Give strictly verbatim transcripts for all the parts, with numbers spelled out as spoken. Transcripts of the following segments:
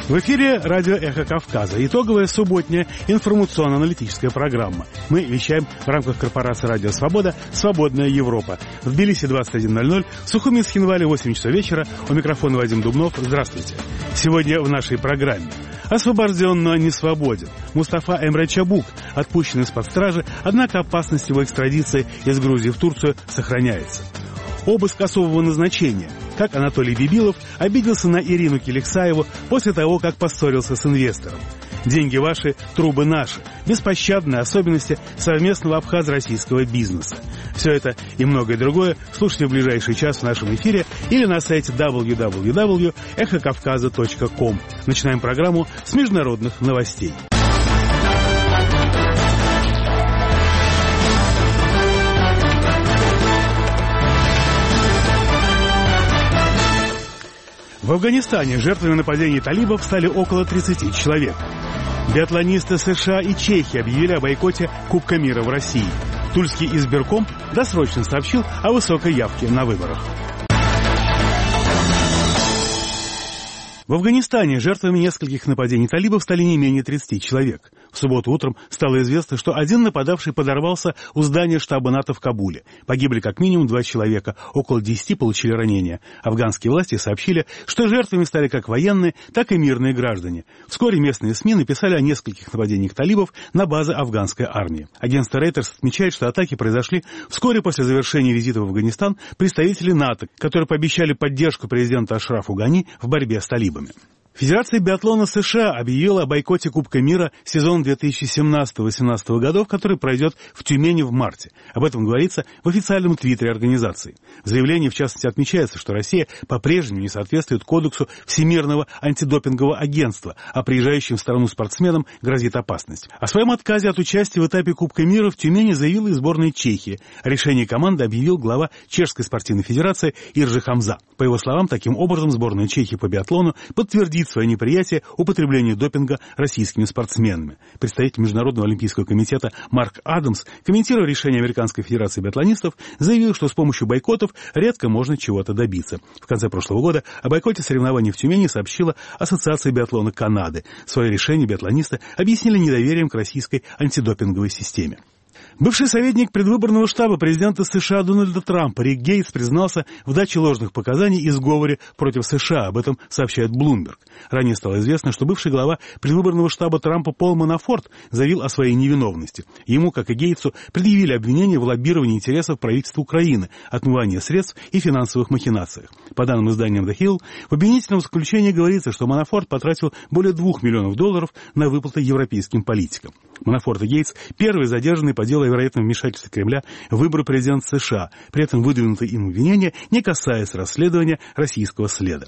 В эфире радио «Эхо Кавказа». Итоговая субботняя информационно-аналитическая программа. Мы вещаем в рамках корпорации «Радио Свобода» «Свободная Европа». В Тбилиси двадцать один ноль ноль, в Сухуми, Схинвале восемь часов вечера. У микрофона Вадим Дубнов. Здравствуйте. Сегодня в нашей программе. Освобожден, но не свободен. Мустафа Эмре Чабук отпущен из-под стражи, однако опасность его экстрадиции из Грузии в Турцию сохраняется. Обыск особого назначения. Как Анатолий Бибилов обиделся на Ирину Келексаеву после того, как поссорился с инвестором. Деньги ваши, трубы наши. Беспощадные особенности совместного абхазо-российского бизнеса. Все это и многое другое слушайте в ближайший час в нашем эфире или на сайте дабл ю дабл ю дабл ю точка эхо кавказа точка ком. Начинаем программу с международных новостей. В Афганистане жертвами нападений талибов стали около тридцати человек. Биатлонисты США и Чехии объявили о бойкоте Кубка мира в России. Тульский избирком досрочно сообщил о высокой явке на выборах. В Афганистане жертвами нескольких нападений талибов стали не менее тридцати человек. В субботу утром стало известно, что один нападавший подорвался у здания штаба НАТО в Кабуле. Погибли как минимум два человека, около десяти получили ранения. Афганские власти сообщили, что жертвами стали как военные, так и мирные граждане. Вскоре местные СМИ написали о нескольких нападениях талибов на базы афганской армии. Агентство Reuters отмечает, что атаки произошли вскоре после завершения визита в Афганистан представителей НАТО, которые пообещали поддержку президента Ашрафу Гани в борьбе с талибами. Федерация биатлона США объявила о бойкоте Кубка мира сезона две тысячи семнадцатого — две тысячи восемнадцатого годов, который пройдет в Тюмени в марте. Об этом говорится в официальном твиттере организации. В заявлении, в частности, отмечается, что Россия по-прежнему не соответствует кодексу Всемирного антидопингового агентства, а приезжающим в страну спортсменам грозит опасность. О своем отказе от участия в этапе Кубка мира в Тюмени заявила и сборная Чехии. О решении команды объявил глава Чешской спортивной федерации Иржи Хамза. По его словам, таким образом сборная Чехии по биатлону подтвердит свое неприятие употребления допинга российскими спортсменами. Представитель Международного олимпийского комитета Марк Адамс, комментируя решение Американской федерации биатлонистов, заявил, что с помощью бойкотов редко можно чего-то добиться. В конце прошлого года о бойкоте соревнований в Тюмени сообщила Ассоциация биатлона Канады. Свое решение биатлонисты объяснили недоверием к российской антидопинговой системе. Бывший советник предвыборного штаба президента США Дональда Трампа Рик Гейтс признался в даче ложных показаний и сговоре против США. Об этом сообщает Bloomberg. Ранее стало известно, что бывший глава предвыборного штаба Трампа Пол Манафорт заявил о своей невиновности. Ему, как и Гейтсу, предъявили обвинения в лоббировании интересов правительства Украины, отмывании средств и финансовых махинациях. По данным издания The Hill, в обвинительном заключении говорится, что Манафорт потратил более двух миллионов долларов на выплаты европейским политикам. Манафорт и Гейтс – первые задержанные по делу о вероятном вмешательстве Кремля в выборы президента США. При этом выдвинутые им обвинения не касаются расследования российского следа.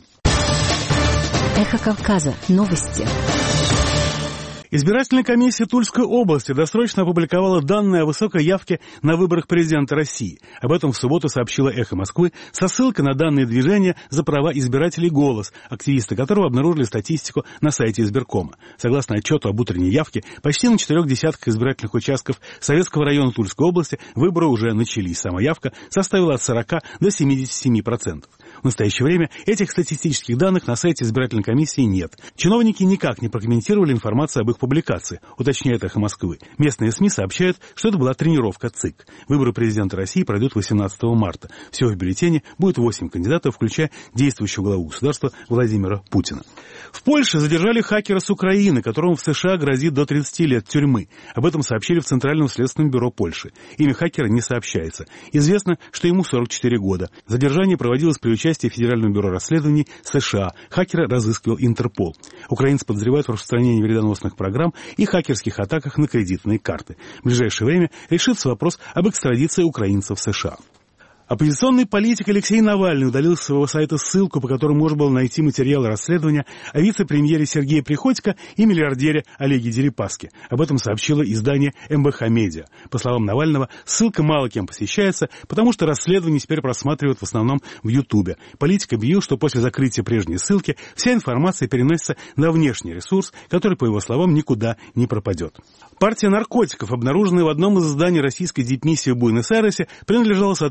Эхо Кавказа. Новости. Избирательная комиссия Тульской области досрочно опубликовала данные о высокой явке на выборах президента России. Об этом в субботу сообщила «Эхо Москвы» со ссылкой на данные движения «За права избирателей «Голос», активисты которого обнаружили статистику на сайте избиркома. Согласно отчету об утренней явке, почти на четырех десятках избирательных участков Советского района Тульской области выборы уже начались. Сама явка составила от сорока до семидесяти семи процентов. В настоящее время этих статистических данных на сайте избирательной комиссии нет. Чиновники никак не прокомментировали информацию об их публикации, уточняет «Эхо Москвы». Местные СМИ сообщают, что это была тренировка ЦИК. Выборы президента России пройдут восемнадцатого марта. Всего в бюллетене будет восемь кандидатов, включая действующего главу государства Владимира Путина. В Польше задержали хакера с Украины, которому в США грозит до тридцати лет тюрьмы. Об этом сообщили в Центральном следственном бюро Польши. Имя хакера не сообщается. Известно, что ему сорок четыре года. Задержание проводилось при участии Федерального бюро расследований США. Хакера разыскивал Интерпол. Украинцы подозревают в распространении вредоносных программ и хакерских атаках на кредитные карты. В ближайшее время решится вопрос об экстрадиции украинцев в США. Оппозиционный политик Алексей Навальный удалил с своего сайта ссылку, по которой можно было найти материалы расследования о вице-премьере Сергее Приходько и миллиардере Олеге Дерипаске. Об этом сообщило издание эм бэ ха Медиа. По словам Навального, ссылка мало кем посещается, потому что расследование теперь просматривают в основном в Ютубе. Политик объявил, что после закрытия прежней ссылки вся информация переносится на внешний ресурс, который, по его словам, никуда не пропадет. Партия наркотиков, обнаруженная в одном из изданий российской дипмиссии в Буэнос-Айресе, принадлежала сотруднику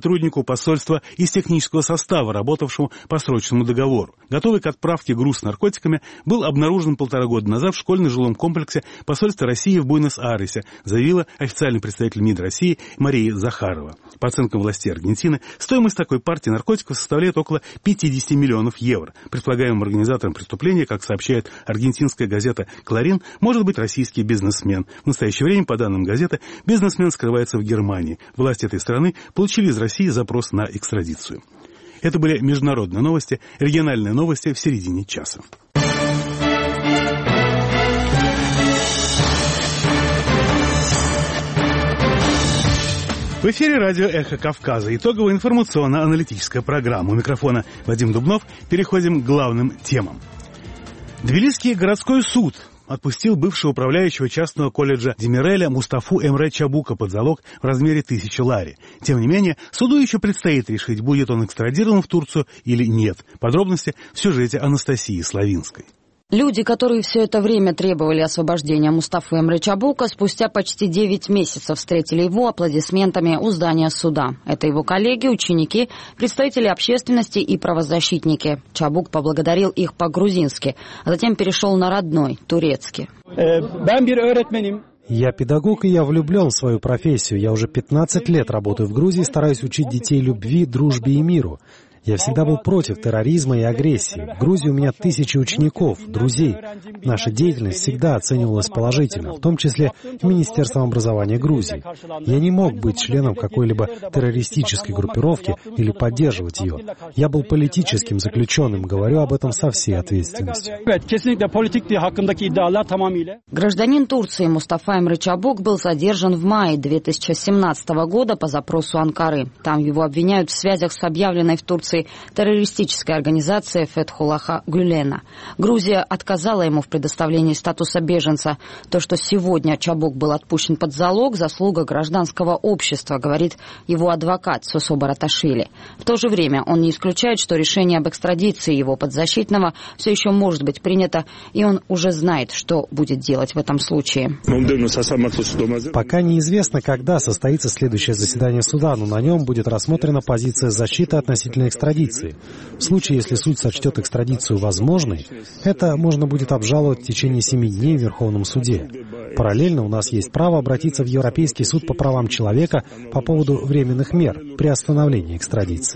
посольства из технического состава, работавшего по срочному договору. Готовый к отправке груз с наркотиками был обнаружен полтора года назад в школьно-жилом комплексе посольства России в Буэнос-Айресе, заявила официальный представитель МИД России Мария Захарова. По оценкам властей Аргентины, стоимость такой партии наркотиков составляет около пятьдесят миллионов евро. Предполагаемым организатором преступления, как сообщает аргентинская газета «Кларин», может быть российский бизнесмен. В настоящее время, по данным газеты, бизнесмен скрывается в Германии. Власти этой страны получили из России запрос на экстрадицию. Это были международные новости, региональные новости в середине часа. В эфире радио «Эхо Кавказа». Итоговая информационно-аналитическая программа. У микрофона Вадим Дубнов. Переходим к главным темам. Тбилисский городской суд отпустил бывшего управляющего частного колледжа Демиреля Мустафу Эмре Чабука под залог в размере тысячи лари. Тем не менее, суду еще предстоит решить, будет он экстрадирован в Турцию или нет. Подробности в сюжете Анастасии Славинской. Люди, которые все это время требовали освобождения Мустафы Эмре Чабука, спустя почти девять месяцев встретили его аплодисментами у здания суда. Это его коллеги, ученики, представители общественности и правозащитники. Чабук поблагодарил их по-грузински, а затем перешел на родной, турецкий. Я педагог, и я влюблен в свою профессию. Я уже пятнадцать лет работаю в Грузии, стараюсь учить детей любви, дружбе и миру. Я всегда был против терроризма и агрессии. В Грузии у меня тысячи учеников, друзей. Наша деятельность всегда оценивалась положительно, в том числе и Министерством образования Грузии. Я не мог быть членом какой-либо террористической группировки или поддерживать ее. Я был политическим заключенным, говорю об этом со всей ответственностью. Гражданин Турции Мустафа Эмре Чабук был задержан в мае две тысячи семнадцатого года по запросу Анкары. Там его обвиняют в связях с объявленной в Турции террористической организации Фетхуллаха Гюлена. Грузия отказала ему в предоставлении статуса беженца. То, что сегодня Чабук был отпущен под залог, заслуга гражданского общества, говорит его адвокат Сосо Бараташвили. В то же время он не исключает, что решение об экстрадиции его подзащитного все еще может быть принято, и он уже знает, что будет делать в этом случае. Пока неизвестно, когда состоится следующее заседание суда, но на нем будет рассмотрена позиция защиты относительно экстрадиции. В случае, если суд сочтет экстрадицию возможной, это можно будет обжаловать в течение семи дней в Верховном суде. Параллельно у нас есть право обратиться в Европейский суд по правам человека по поводу временных мер при остановлении экстрадиции.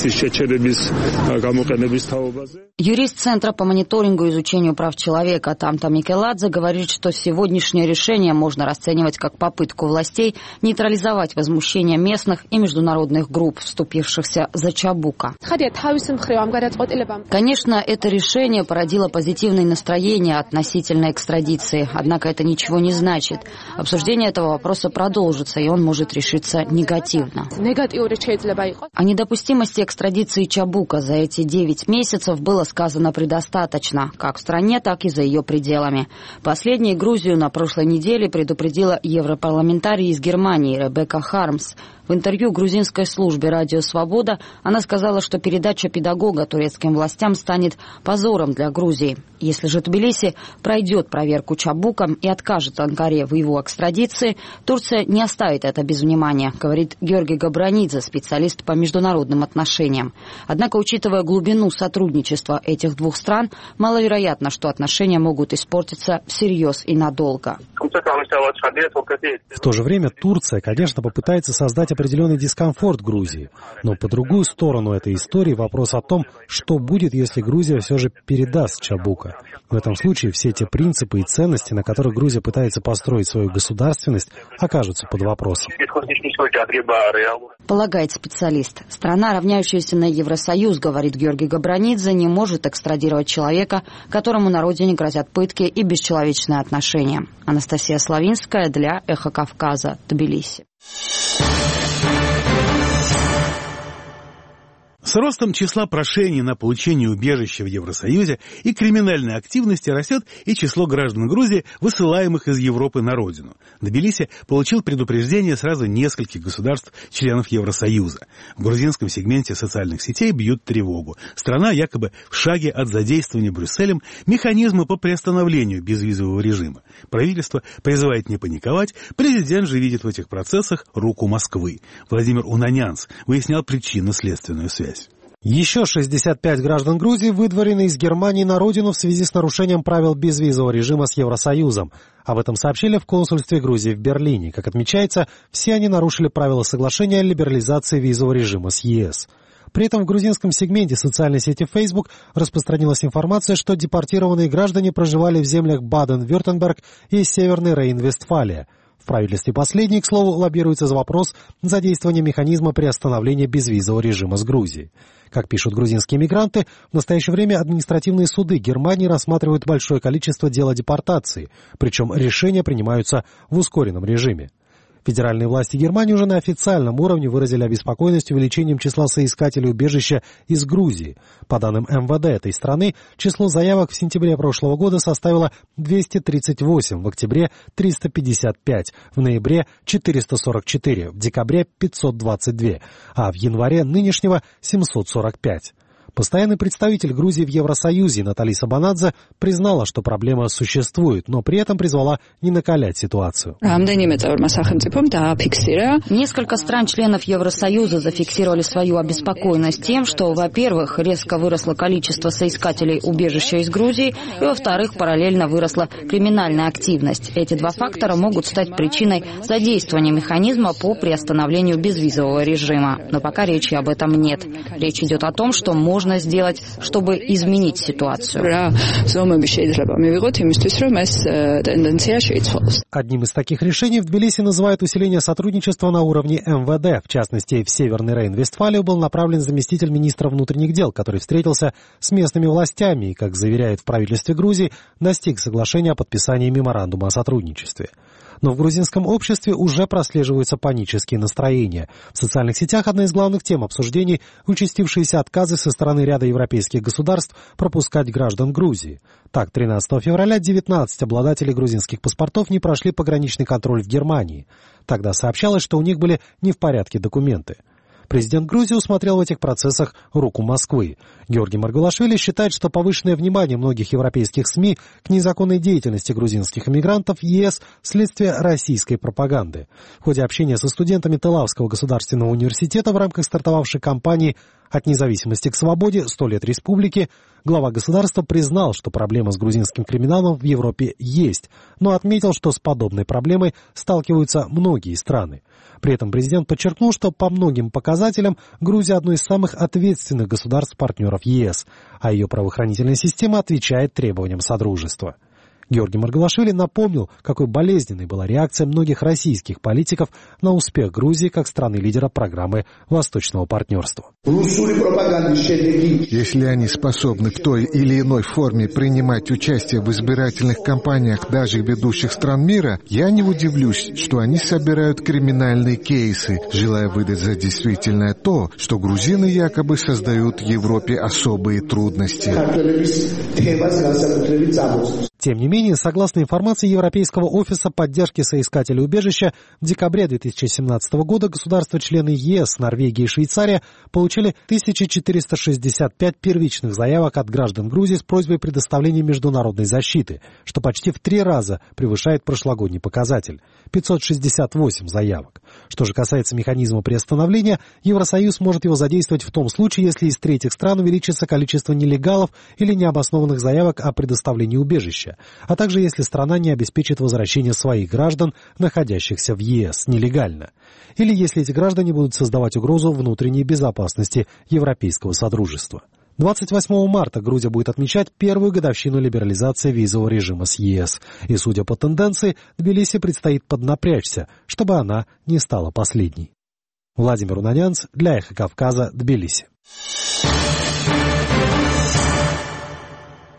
Юрист Центра по мониторингу и изучению прав человека Тамта Микеладзе говорит, что сегодняшнее решение можно расценивать как попытку властей нейтрализовать возмущение местных и международных групп, вступившихся за Чабука. Конечно, это решение породило позитивное настроение относительно экстрадиции, однако это ничего не значит. Обсуждение этого вопроса продолжится, и он может решиться негативно. О недопустимости экстрадиции Чабука за эти девять месяцев было сказано предостаточно, как в стране, так и за ее пределами. Последней Грузию на прошлой неделе предупредила европарламентарий из Германии Ребекка Хармс. В интервью грузинской службе «Радио Свобода» она сказала, что передача педагога турецким властям станет позором для Грузии. Если же Тбилиси пройдет проверку Чабука и откажет Анкаре в его экстрадиции, Турция не оставит это без внимания, говорит Георгий Габранидзе, специалист по международным отношениям. Однако, учитывая глубину сотрудничества этих двух стран, маловероятно, что отношения могут испортиться всерьез и надолго. В то же время Турция, конечно, попытается создать определенный дискомфорт Грузии. Но по другую сторону этой истории вопрос о том, что будет, если Грузия все же передаст Чабука. В этом случае все те принципы и ценности, на которых Грузия пытается построить свою государственность, окажутся под вопросом. Полагает специалист. Страна, равняющаяся на Евросоюз, говорит Георгий Габранидзе, не может экстрадировать человека, которому на родине грозят пытки и бесчеловечные отношения. Анастасия Славинская для «Эхо Кавказа», Тбилиси. С ростом числа прошений на получение убежища в Евросоюзе и криминальной активности растет и число граждан Грузии, высылаемых из Европы на родину. Тбилиси получил предупреждение сразу нескольких государств-членов Евросоюза. В грузинском сегменте социальных сетей бьют тревогу. Страна якобы в шаге от задействования Брюсселем механизма по приостановлению безвизового режима. Правительство призывает не паниковать, президент же видит в этих процессах руку Москвы. Владимир Унанянц выяснял причинно-следственную связь. Еще шестьдесят пять граждан Грузии выдворены из Германии на родину в связи с нарушением правил безвизового режима с Евросоюзом. Об этом сообщили в консульстве Грузии в Берлине. Как отмечается, все они нарушили правила соглашения о либерализации визового режима с ЕС. При этом в грузинском сегменте социальной сети Facebook распространилась информация, что депортированные граждане проживали в землях Баден-Вюртемберг и Северной Рейн-Вестфалия. В правительстве последний, к слову, лоббируется за вопрос задействования механизма приостановления безвизового режима с Грузией. Как пишут грузинские мигранты, в настоящее время административные суды Германии рассматривают большое количество дел о депортации, причем решения принимаются в ускоренном режиме. Федеральные власти Германии уже на официальном уровне выразили обеспокоенность увеличением числа соискателей убежища из Грузии. По данным эм вэ дэ этой страны, число заявок в сентябре прошлого года составило двести тридцать восемь, в октябре — триста пятьдесят пять, в ноябре — четыреста сорок четыре, в декабре — пятьсот двадцать два, а в январе нынешнего — семьсот сорок пять. Постоянный представитель Грузии в Евросоюзе Натали Сабанадзе признала, что проблема существует, но при этом призвала не накалять ситуацию. Несколько стран-членов Евросоюза зафиксировали свою обеспокоенность тем, что, во-первых, резко выросло количество соискателей убежища из Грузии, и, во-вторых, параллельно выросла криминальная активность. Эти два фактора могут стать причиной задействования механизма по приостановлению безвизового режима. Но пока речи об этом нет. Речь идет о том, что можно можно сделать, чтобы изменить ситуацию. Одним из таких решений в Тбилиси называют усиление сотрудничества на уровне эм вэ дэ. В частности, в Северный Рейн-Вестфалию был направлен заместитель министра внутренних дел, который встретился с местными властями и, как заверяют в правительстве Грузии, достиг соглашения о подписании меморандума о сотрудничестве. Но в грузинском обществе уже прослеживаются панические настроения. В социальных сетях одна из главных тем обсуждений – участившиеся отказы со стороны ряда европейских государств пропускать граждан Грузии. Так, тринадцатого февраля девятнадцать обладателей грузинских паспортов не прошли пограничный контроль в Германии. Тогда сообщалось, что у них были не в порядке документы. Президент Грузии усмотрел в этих процессах руку Москвы. Георгий Маргулашвили считает, что повышенное внимание многих европейских СМИ к незаконной деятельности грузинских иммигрантов в ЕС – следствие российской пропаганды. В ходе общения со студентами Телавского государственного университета в рамках стартовавшей кампании «От независимости к свободе. Сто лет республики» глава государства признал, что проблема с грузинским криминалом в Европе есть, но отметил, что с подобной проблемой сталкиваются многие страны. При этом президент подчеркнул, что по многим показателям Грузия одно из самых ответственных государств-партнеров ЕС, а ее правоохранительная система отвечает требованиям Содружества. Георгий Маргулашвили напомнил, какой болезненной была реакция многих российских политиков на успех Грузии как страны-лидера программы Восточного партнерства. Если они способны в той или иной форме принимать участие в избирательных кампаниях даже ведущих стран мира, я не удивлюсь, что они собирают криминальные кейсы, желая выдать за действительное то, что грузины якобы создают в Европе особые трудности. Тем не менее, согласно информации Европейского офиса поддержки соискателей убежища, в декабре две тысячи семнадцатого года государства-члены ЕС, Норвегия и Швейцария получили тысяча четыреста шестьдесят пять первичных заявок от граждан Грузии с просьбой предоставления международной защиты, что почти в три раза превышает прошлогодний показатель – пятьсот шестьдесят восемь заявок. Что же касается механизма приостановления, Евросоюз может его задействовать в том случае, если из третьих стран увеличится количество нелегалов или необоснованных заявок о предоставлении убежища, а также если страна не обеспечит возвращение своих граждан, находящихся в ЕС, нелегально, или если эти граждане будут создавать угрозу внутренней безопасности Европейского Содружества. двадцать восьмого марта Грузия будет отмечать первую годовщину либерализации визового режима с ЕС, и, судя по тенденции, Тбилиси предстоит поднапрячься, чтобы она не стала последней. Владимир Унанянц для Эхо Кавказа, Тбилиси.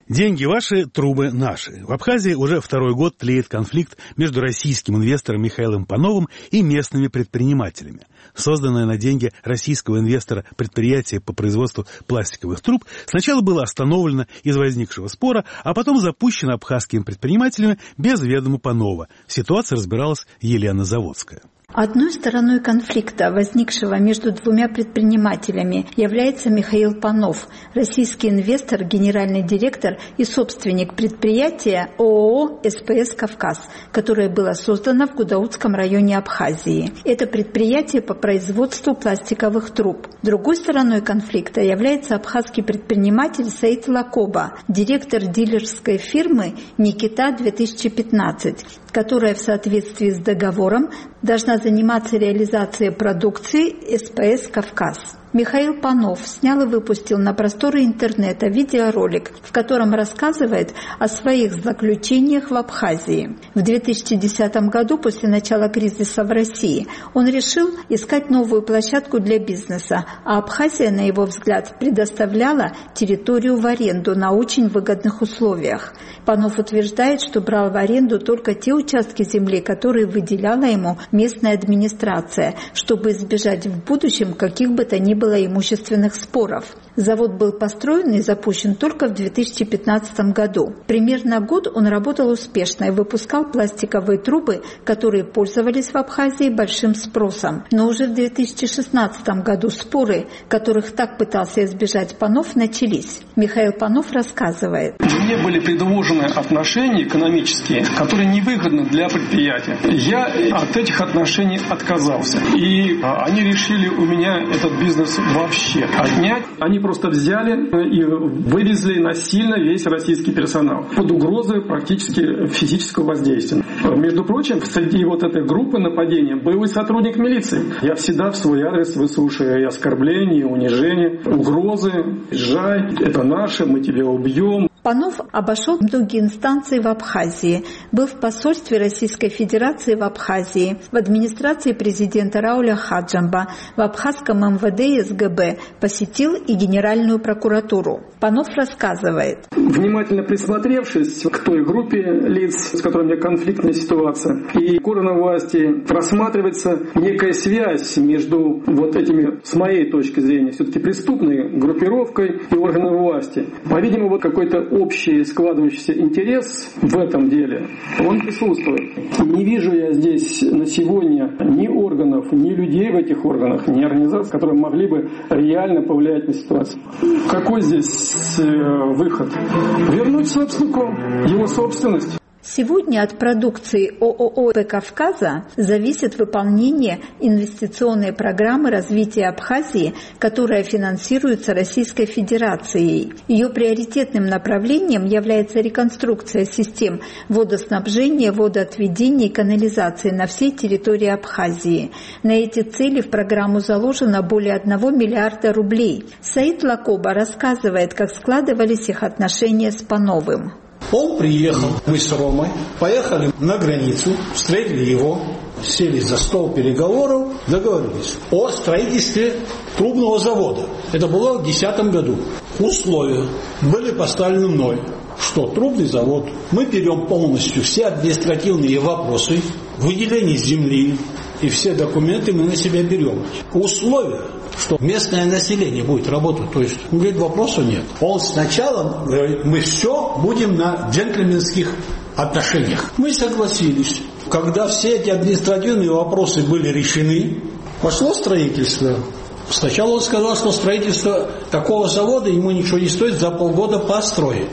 Деньги ваши, трубы наши. В Абхазии уже второй год тлеет конфликт между российским инвестором Михаилом Пановым и местными предпринимателями. Созданное на деньги российского инвестора предприятие по производству пластиковых труб сначала было остановлено из возникшего спора, а потом запущено абхазскими предпринимателями без ведома Панова. В ситуации разбиралась Елена Заводская. Одной стороной конфликта, возникшего между двумя предпринимателями, является Михаил Панов, российский инвестор, генеральный директор и собственник предприятия ООО «СПС Кавказ», которое было создано в Гудаутском районе Абхазии. Это предприятие по производству пластиковых труб. Другой стороной конфликта является абхазский предприниматель Саид Лакоба, директор дилерской фирмы «Никита две тысячи пятнадцать», которая в соответствии с договором должна заниматься реализацией продукции СПС «Кавказ». Михаил Панов снял и выпустил на просторы интернета видеоролик, в котором рассказывает о своих злоключениях в Абхазии. В две тысячи десятом году, после начала кризиса в России, он решил искать новую площадку для бизнеса, а Абхазия, на его взгляд, предоставляла территорию в аренду на очень выгодных условиях. Панов утверждает, что брал в аренду только те участки земли, которые выделяла ему местная администрация, чтобы избежать в будущем каких бы то ни было имущественных споров. Завод был построен и запущен только в две тысячи пятнадцатом году. Примерно год он работал успешно и выпускал пластиковые трубы, которые пользовались в Абхазии большим спросом. Но уже в две тысячи шестнадцатом году споры, которых так пытался избежать Панов, начались. Михаил Панов рассказывает. Мне были предложены отношения экономические, которые невыгодны для предприятия. Я от этих отношений отказался. И они решили у меня этот бизнес вообще отнять. Они просто взяли и вывезли насильно весь российский персонал под угрозой практически физического воздействия. Между прочим, среди вот этой группы нападения был и сотрудник милиции. Я всегда в свой адрес выслушаю и оскорбления, и унижения, угрозы. Езжай, это наше, мы тебя убьем. Панов обошел многие инстанции в Абхазии, был в посольстве Российской Федерации в Абхазии, в администрации президента Рауля Хаджамба, в абхазском эм вэ дэ и эс гэ бэ, посетил и Генеральную прокуратуру. Панов рассказывает. Внимательно присмотревшись к той группе лиц, с которыми у меня конфликтная ситуация, и к органам власти, просматривается некая связь между вот этими, с моей точки зрения, все-таки преступной группировкой и органами власти. По-видимому, какой-то общий складывающийся интерес в этом деле, он присутствует. Не вижу я здесь на сегодня ни органов, ни людей в этих органах, ни организаций, которые могли бы реально повлиять на ситуацию. Какой здесь выход? Вернуть собственнику его собственность. Сегодня от продукции ООО «СПС Кавказа» зависит выполнение инвестиционной программы развития Абхазии, которая финансируется Российской Федерацией. Ее приоритетным направлением является реконструкция систем водоснабжения, водоотведения и канализации на всей территории Абхазии. На эти цели в программу заложено более одного миллиарда рублей. Саид Лакоба рассказывает, как складывались их отношения с Пановым. Он приехал, мы с Ромой, поехали на границу, встретили его, сели за стол переговоров, договорились о строительстве трубного завода. Это было в две тысячи десятом году. Условия были поставлены мной, что трубный завод, мы берем полностью все административные вопросы, выделение земли и все документы мы на себя берем. Условия, что местное население будет работать. То есть, он говорит, вопросов нет. Он сначала говорит, мы все будем на джентльменских отношениях. Мы согласились. Когда все эти административные вопросы были решены, пошло строительство. Сначала он сказал, что строительство такого завода ему ничего не стоит, за полгода построить.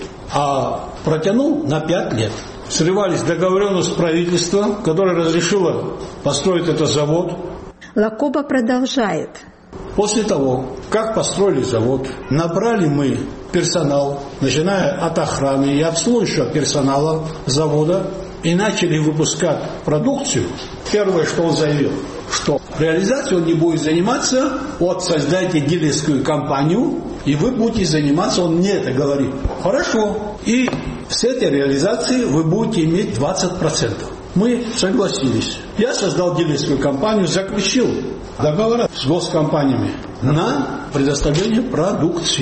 А протянул на пять лет. Срывались договоренность правительства, которое разрешило построить этот завод. Лакоба продолжает. После того, как построили завод, набрали мы персонал, начиная от охраны и обслуживающего персонала завода, и начали выпускать продукцию. Первое, что он заявил, что реализацией он не будет заниматься, вот создайте дилерскую компанию, и вы будете заниматься, он мне это говорит. Хорошо. И с этой реализацией вы будете иметь двадцать процентов. Мы согласились. Я создал дилерскую компанию, заключил договора с госкомпаниями на предоставление продукции.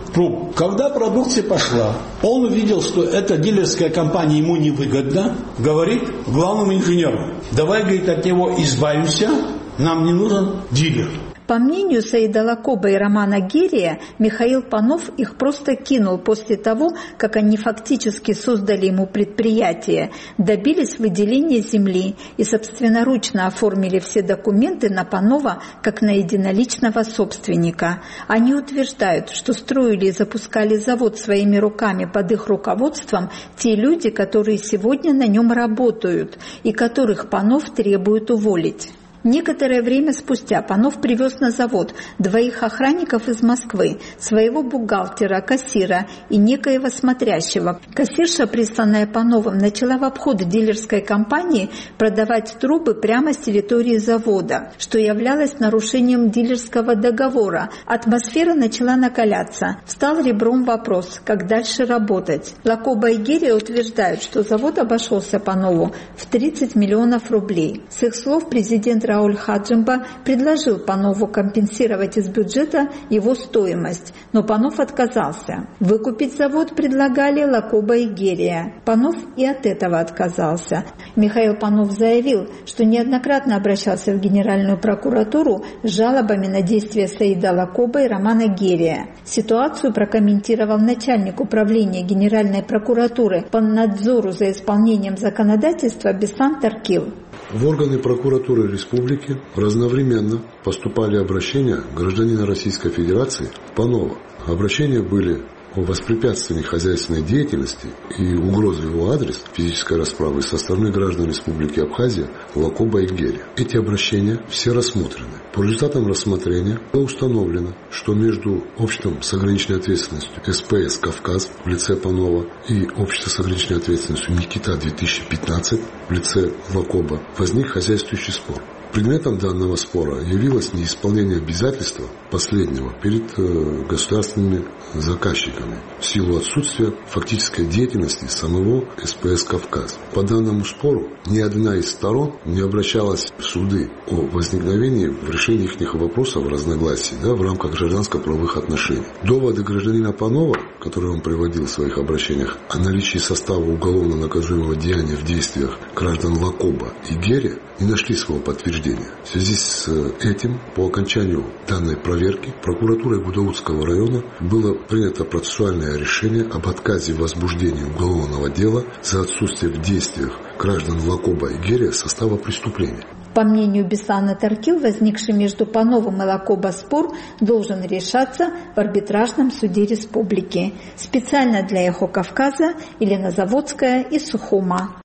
труб. Когда продукция пошла, он увидел, что эта дилерская компания ему невыгодна, говорит главному инженеру: давай, говорит, от него избавимся, нам не нужен дилер. По мнению Саида Лакоба и Романа Герия, Михаил Панов их просто кинул после того, как они фактически создали ему предприятие, добились выделения земли и собственноручно оформили все документы на Панова как на единоличного собственника. Они утверждают, что строили и запускали завод своими руками под их руководством те люди, которые сегодня на нем работают и которых Панов требует уволить. Некоторое время спустя Панов привез на завод двоих охранников из Москвы, своего бухгалтера, кассира и некоего смотрящего. Кассирша, присланная Пановым, начала в обход дилерской компании продавать трубы прямо с территории завода, что являлось нарушением дилерского договора. Атмосфера начала накаляться. Встал ребром вопрос, как дальше работать. Лакоба и Герия утверждают, что завод обошелся Панову в тридцать миллионов рублей. С их слов президент Рауль Хаджимба предложил Панову компенсировать из бюджета его стоимость, но Панов отказался. Выкупить завод предлагали Лакоба и Герия. Панов и от этого отказался. Михаил Панов заявил, что неоднократно обращался в Генеральную прокуратуру с жалобами на действия Саида Лакоба и Романа Герия. Ситуацию прокомментировал начальник управления Генеральной прокуратуры по надзору за исполнением законодательства Беслан Таркил. В органы прокуратуры республики разновременно поступали обращения гражданина Российской Федерации Панова. Обращения были о воспрепятствовании хозяйственной деятельности и угрозы в его адрес физической расправы со стороны граждан Республики Абхазия Лакоба и Герия. Эти обращения все рассмотрены. По результатам рассмотрения было установлено, что между обществом с ограниченной ответственностью СПС «Кавказ» в лице Панова и обществом с ограниченной ответственностью «Никита две тысячи пятнадцать» в лице Лакоба возник хозяйствующий спор. Предметом данного спора явилось неисполнение обязательства последнего перед э, государственными заказчиками в силу отсутствия фактической деятельности самого СПС «Кавказ». По данному спору ни одна из сторон не обращалась в суды о возникновении в решении их вопросов разногласий, да, в рамках гражданско-правовых отношений. Доводы гражданина Панова, которые он приводил в своих обращениях, о наличии состава уголовно наказуемого деяния в действиях граждан Лакоба и Герия, не нашли своего подтверждения. В связи с этим, по окончанию данной проверки, прокуратурой Гудаутского района было принято процессуальное решение об отказе в возбуждении уголовного дела за отсутствие в действиях граждан Лакоба и Герия состава преступления. По мнению Беслана Таркил, возникший между Пановым и Лакоба спор должен решаться в арбитражном суде республики. Специально для «Эхо Кавказа» Елена Заводская из Сухума.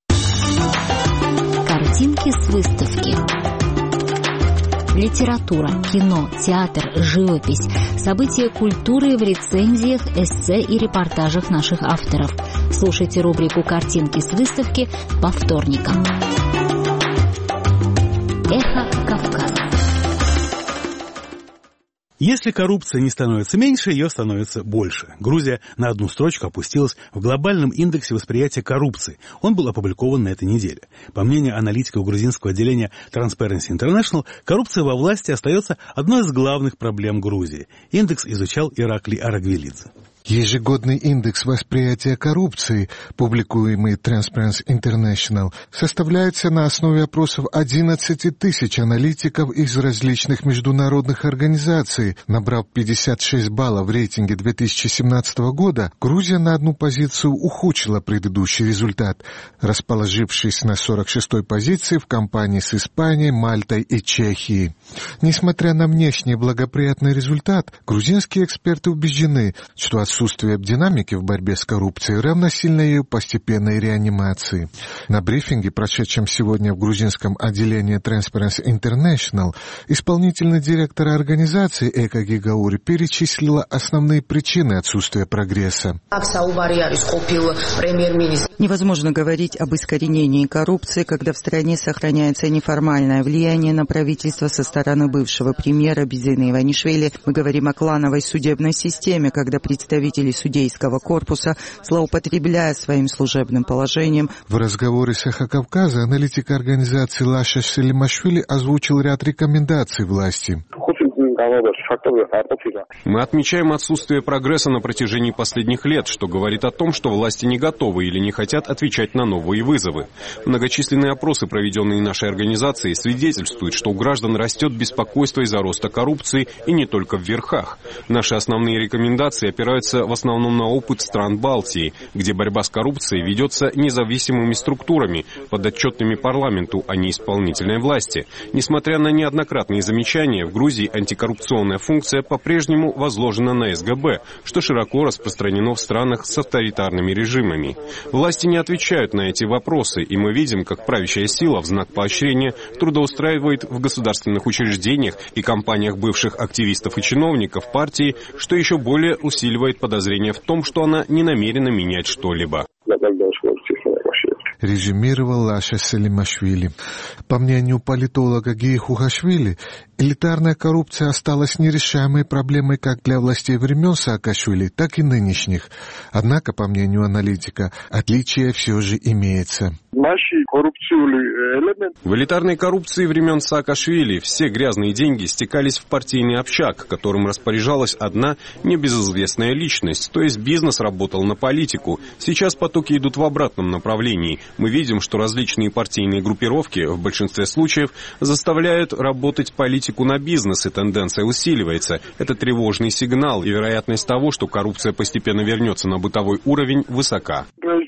Картинки с выставки. Литература, кино, театр, живопись, события культуры в рецензиях, эссе и репортажах наших авторов. Слушайте рубрику «Картинки с выставки» по вторникам. Эхо Кавказа. Если коррупция не становится меньше, ее становится больше. Грузия на одну строчку опустилась в глобальном индексе восприятия коррупции. Он был опубликован на этой неделе. По мнению аналитиков грузинского отделения Transparency International, коррупция во власти остается одной из главных проблем Грузии. Индекс изучал Ираклий Арагвелидзе. Ежегодный индекс восприятия коррупции, публикуемый Transparency International, составляется на основе опросов одиннадцати тысяч аналитиков из различных международных организаций. Набрав пятьдесят шесть баллов в рейтинге две тысячи семнадцатого года, Грузия на одну позицию ухудшила предыдущий результат, расположившись на сорок шестой позиции в компании с Испанией, Мальтой и Чехией. Несмотря на внешне благоприятный результат, грузинские эксперты убеждены, что отсутствие динамики в борьбе с коррупцией равносильно ее постепенной реанимации. На брифинге, прошедшем сегодня в грузинском отделении Transparency International, исполнительный директор организации Эка Гигаури перечислила основные причины отсутствия прогресса. Невозможно говорить об искоренении коррупции, когда в стране сохраняется неформальное влияние на правительство со стороны бывшего премьера Бизина Иванишвили. Мы говорим о клановой судебной системе, когда представители судейского корпуса, злоупотребляя своим служебным положением. В разговоре с «Эхо Кавказа» аналитик организации Лаша Селимашвили озвучил ряд рекомендаций власти. Мы отмечаем отсутствие прогресса на протяжении последних лет, что говорит о том, что власти не готовы или не хотят отвечать на новые вызовы. Многочисленные опросы, проведенные нашей организацией, свидетельствуют, что у граждан растет беспокойство из-за роста коррупции и не только в верхах. Наши основные рекомендации опираются в основном на опыт стран Балтии, где борьба с коррупцией ведется независимыми структурами, подотчетными парламенту, а не исполнительной власти. Несмотря на неоднократные замечания, в Грузии антикоррупционная функция по-прежнему возложена на эс гэ бэ, что широко распространено в странах с авторитарными режимами. Власти не отвечают на эти вопросы, и мы видим, как правящая сила в знак поощрения трудоустраивает в государственных учреждениях и компаниях бывших активистов и чиновников партии, что еще более усиливает подозрение в том, что она не намерена менять что-либо. Резюмировал Лаша Селимашвили. По мнению политолога Гии Хухашвили, элитарная коррупция осталась нерешаемой проблемой как для властей времен Саакашвили, так и нынешних. Однако, по мнению аналитика, отличие все же имеется. В элитарной коррупции времен Саакашвили все грязные деньги стекались в партийный общак, которым распоряжалась одна небезызвестная личность, то есть бизнес работал на политику. Сейчас потоки идут в обратном направлении. Мы видим, что различные партийные группировки в большинстве случаев заставляют работать политику на бизнес, и тенденция усиливается. Это тревожный сигнал, и вероятность того, что коррупция постепенно вернется на бытовой уровень, высока.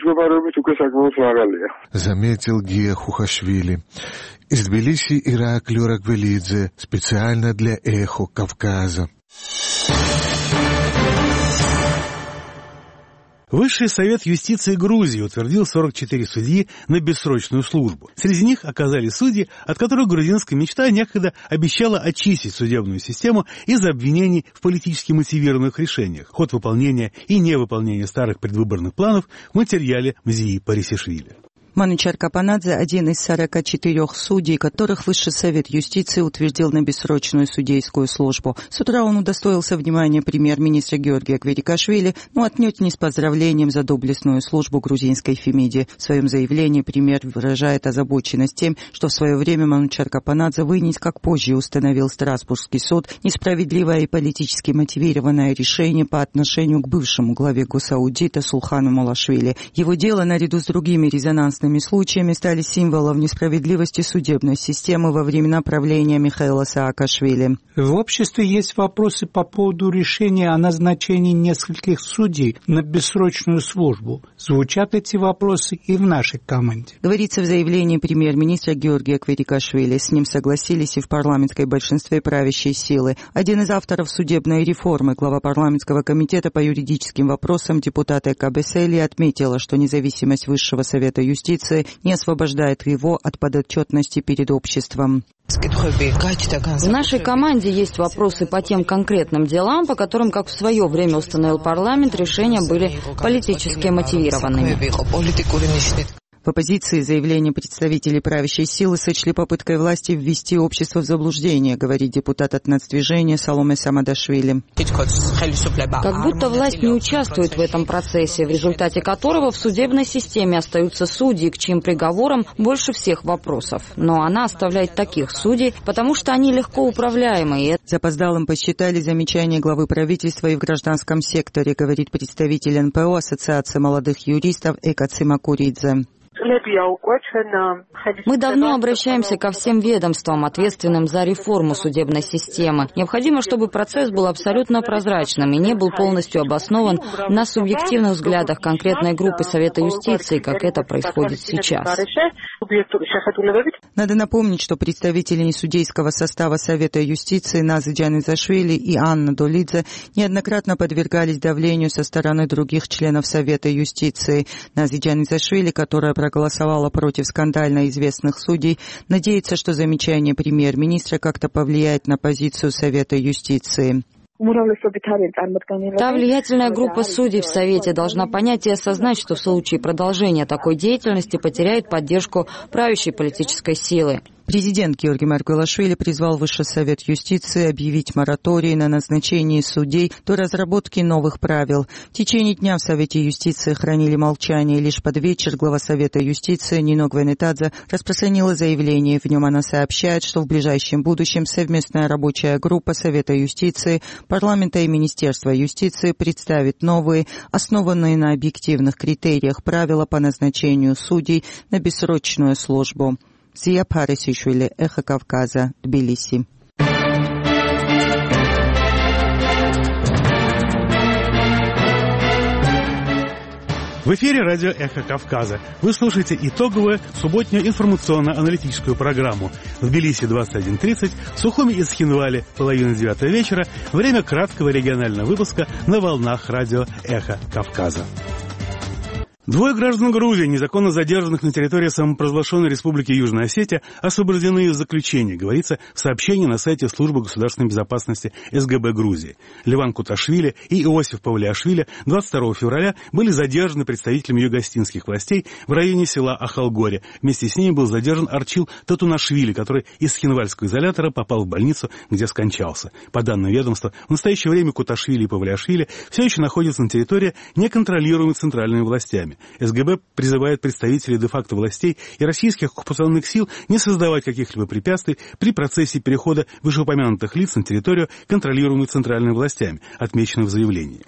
Заметил Гия Хухашвили. Из Тбилиси Ираклий Рагвелидзе, специально для «Эхо Кавказа». Высший совет юстиции Грузии утвердил сорок четыре судьи на бессрочную службу. Среди них оказались судьи, от которых грузинская мечта некогда обещала очистить судебную систему из обвинений в политически мотивированных решениях, ход выполнения и невыполнения старых предвыборных планов в материале Мзии Парисишвили. Манучар Капанадзе – один из сорока четырёх судей, которых Высший совет юстиции утвердил на бессрочную судейскую службу. С утра он удостоился внимания премьер-министра Георгия Кверикашвили, но отнюдь не с поздравлением за доблестную службу грузинской Фемиде. В своем заявлении премьер выражает озабоченность тем, что в свое время Манучар Капанадзе вынес, как позже установил Страсбургский суд, несправедливое и политически мотивированное решение по отношению к бывшему главе Госаудита Сулхану Малашвили. Его дело, наряду с другими резонансными случаями, стали символом несправедливости судебной системы во времена правления Михаила Саакашвили. В обществе есть вопросы по поводу решения о назначении нескольких судей на бессрочную службу. Звучат эти вопросы и в нашей команде. Говорится в заявлении премьер-министра Георгия Кверикашвили. С ним согласились и в парламентской большинстве правящей силы. Один из авторов судебной реформы, глава парламентского комитета по юридическим вопросам, депутат Эка Бесели, отметила, что независимость Высшего совета юстиции не освобождает его от подотчетности перед обществом. В нашей команде есть вопросы по тем конкретным делам, по которым, как в свое время установил парламент, решения были политически мотивированными. В оппозиции заявление представителей правящей силы сочли попыткой власти ввести общество в заблуждение, говорит депутат от нацдвижения Саломе Самадашвили. Как будто власть не участвует в этом процессе, в результате которого в судебной системе остаются судьи, к чьим приговорам больше всех вопросов. Но она оставляет таких судей, потому что они легко управляемы. Запоздалым посчитали замечания главы правительства и в гражданском секторе, говорит представитель эн пэ о Ассоциации молодых юристов Эка Цимакуридзе. Мы давно обращаемся ко всем ведомствам, ответственным за реформу судебной системы. Необходимо, чтобы процесс был абсолютно прозрачным и не был полностью обоснован на субъективных взглядах конкретной группы Совета юстиции, как это происходит сейчас. Надо напомнить, что представители несудейского состава Совета юстиции Назы Джанизашвили и Анна Долидзе неоднократно подвергались давлению со стороны других членов Совета юстиции. Назы Джанизашвили, которая проголосовала против скандально известных судей, надеется, что замечание премьер-министра как-то повлияет на позицию Совета юстиции. Та влиятельная группа судей в Совете должна понять и осознать, что в случае продолжения такой деятельности потеряет поддержку правящей политической силы. Президент Георгий Маргвелашвили призвал Высший совет юстиции объявить мораторий на назначение судей до разработки новых правил. В течение дня в Совете юстиции хранили молчание. Лишь под вечер глава Совета юстиции Нино Гвенетадзе распространила заявление. В нем она сообщает, что в ближайшем будущем совместная рабочая группа Совета юстиции, парламента и Министерства юстиции представит новые, основанные на объективных критериях, правила по назначению судей на бессрочную службу. Зия Парисишвили, Эхо Кавказа, Тбилиси. В эфире радио «Эхо Кавказа». Вы слушаете итоговую субботнюю информационно-аналитическую программу. В Тбилиси двадцать один тридцать, в Сухуми и Схинвале половина девятого вечера, время краткого регионального выпуска на волнах радио «Эхо Кавказа». Двое граждан Грузии, незаконно задержанных на территории самопровозглашенной Республики Южная Осетия, освобождены из заключения, говорится в сообщении на сайте Службы государственной безопасности эс гэ бэ Грузии. Леван Куташвили и Иосиф Павлиашвили двадцать второго февраля были задержаны представителями юго-остинских властей в районе села Ахалгоре. Вместе с ними был задержан Арчил Татунашвили, который из Схинвальского изолятора попал в больницу, где скончался. По данным ведомства, в настоящее время Куташвили и Павлиашвили все еще находятся на территории, неконтролируемой центральными властями. эс гэ бэ призывает представителей де-факто властей и российских оккупационных сил не создавать каких-либо препятствий при процессе перехода вышеупомянутых лиц на территорию, контролируемую центральными властями, отмечено в заявлении.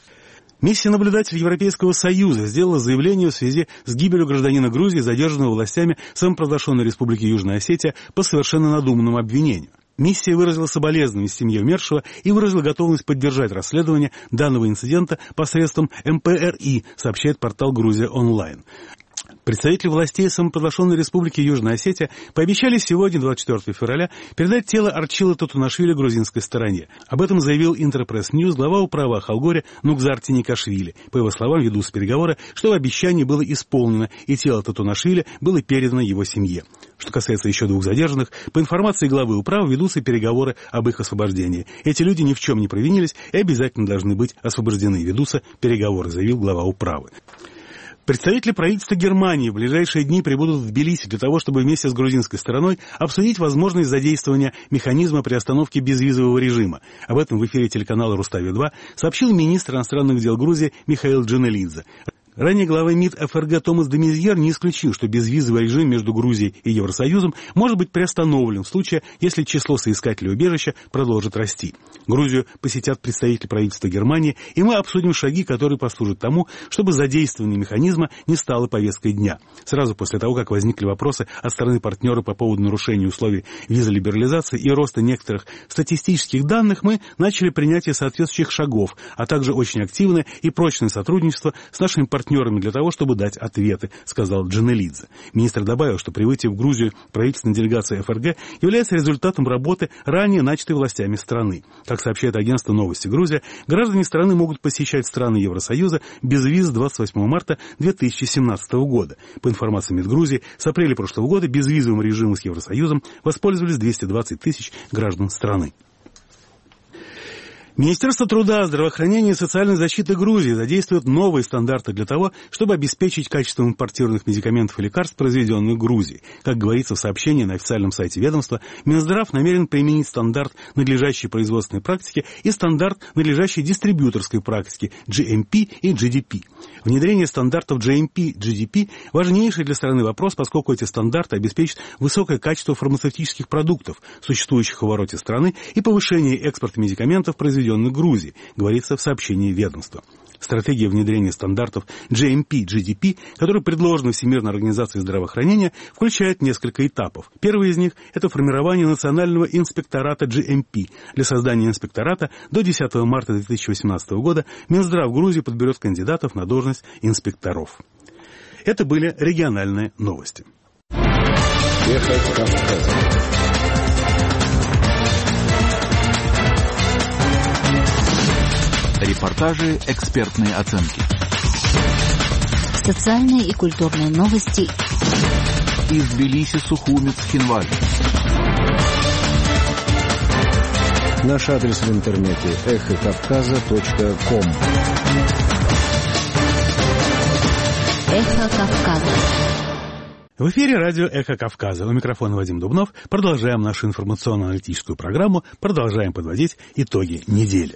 Миссия наблюдателей Европейского Союза сделала заявление в связи с гибелью гражданина Грузии, задержанного властями самопровозглашенной Республики Южная Осетия по совершенно надуманному обвинению. Миссия выразила соболезнования семье умершего и выразила готовность поддержать расследование данного инцидента посредством эм пэ эр и, сообщает портал «Грузия онлайн». Представители властей самопровозглашенной Республики Южная Осетия пообещали сегодня, двадцать четвёртого февраля, передать тело Арчила Татунашвили грузинской стороне. Об этом заявил Интерпресс Ньюс глава управы Ахалгоре Нукзар Тиникашвили. По его словам, ведутся переговоры, чтобы обещание было исполнено, и тело Татунашвили было передано его семье. Что касается еще двух задержанных, по информации главы управы ведутся переговоры об их освобождении. Эти люди ни в чем не провинились и обязательно должны быть освобождены. Ведутся переговоры, заявил глава управы. Представители правительства Германии в ближайшие дни прибудут в Тбилиси для того, чтобы вместе с грузинской стороной обсудить возможность задействования механизма приостановки безвизового режима. Об этом в эфире телеканала Рустави-два сообщил министр иностранных дел Грузии Михаил Джанелидзе. Ранее глава МИД эф эр гэ Томас де Мезьер не исключил, что безвизовый режим между Грузией и Евросоюзом может быть приостановлен в случае, если число соискателей убежища продолжит расти. Грузию посетят представители правительства Германии, и мы обсудим шаги, которые послужат тому, чтобы задействование механизма не стало повесткой дня. Сразу после того, как возникли вопросы от стороны партнера по поводу нарушения условий визолиберализации и роста некоторых статистических данных, мы начали принятие соответствующих шагов, а также очень активное и прочное сотрудничество с нашими партнерами партнерами для того, чтобы дать ответы, сказал Джанелидзе. Министр добавил, что прибытие в Грузию правительственной делегации эф эр гэ является результатом работы, ранее начатой властями страны. Как сообщает агентство «Новости Грузия», граждане страны могут посещать страны Евросоюза без виз с двадцать восьмого марта две тысячи семнадцатого года. По информации МИД Грузии, с апреля прошлого года безвизовым режимом с Евросоюзом воспользовались двести двадцать тысяч граждан страны. Министерство труда, здравоохранения и социальной защиты Грузии задействует новые стандарты для того, чтобы обеспечить качество импортированных медикаментов и лекарств, произведенных в Грузии. Как говорится в сообщении на официальном сайте ведомства, Минздрав намерен применить стандарт надлежащей производственной практики и стандарт надлежащей дистрибьюторской практики джи эм пи и джи ди пи. Внедрение стандартов джи эм пи и джи ди пи – важнейший для страны вопрос, поскольку эти стандарты обеспечат высокое качество фармацевтических продуктов, существующих в обороте страны, и повышение экспорта медикаментов, произведенных Грузии, говорится в сообщении ведомства. Стратегия внедрения стандартов джи эм пи и джи ди пи, которая предложена Всемирной организацией здравоохранения, включает несколько этапов. Первый из них – это формирование национального инспектората джи эм пи. Для создания инспектората до десятого марта две тысячи восемнадцатого года Минздрав Грузии подберет кандидатов на должность инспекторов. Это были региональные новости. Репортажи, экспертные оценки. Социальные и культурные новости. Из Тбилиси, Сухуми, Цхинвали. Наш адрес в интернете эхо кавказа точка ком. Эхо Кавказа. В эфире радио «Эхо Кавказа». У микрофона Вадим Дубнов. Продолжаем нашу информационно-аналитическую программу, продолжаем подводить итоги недели.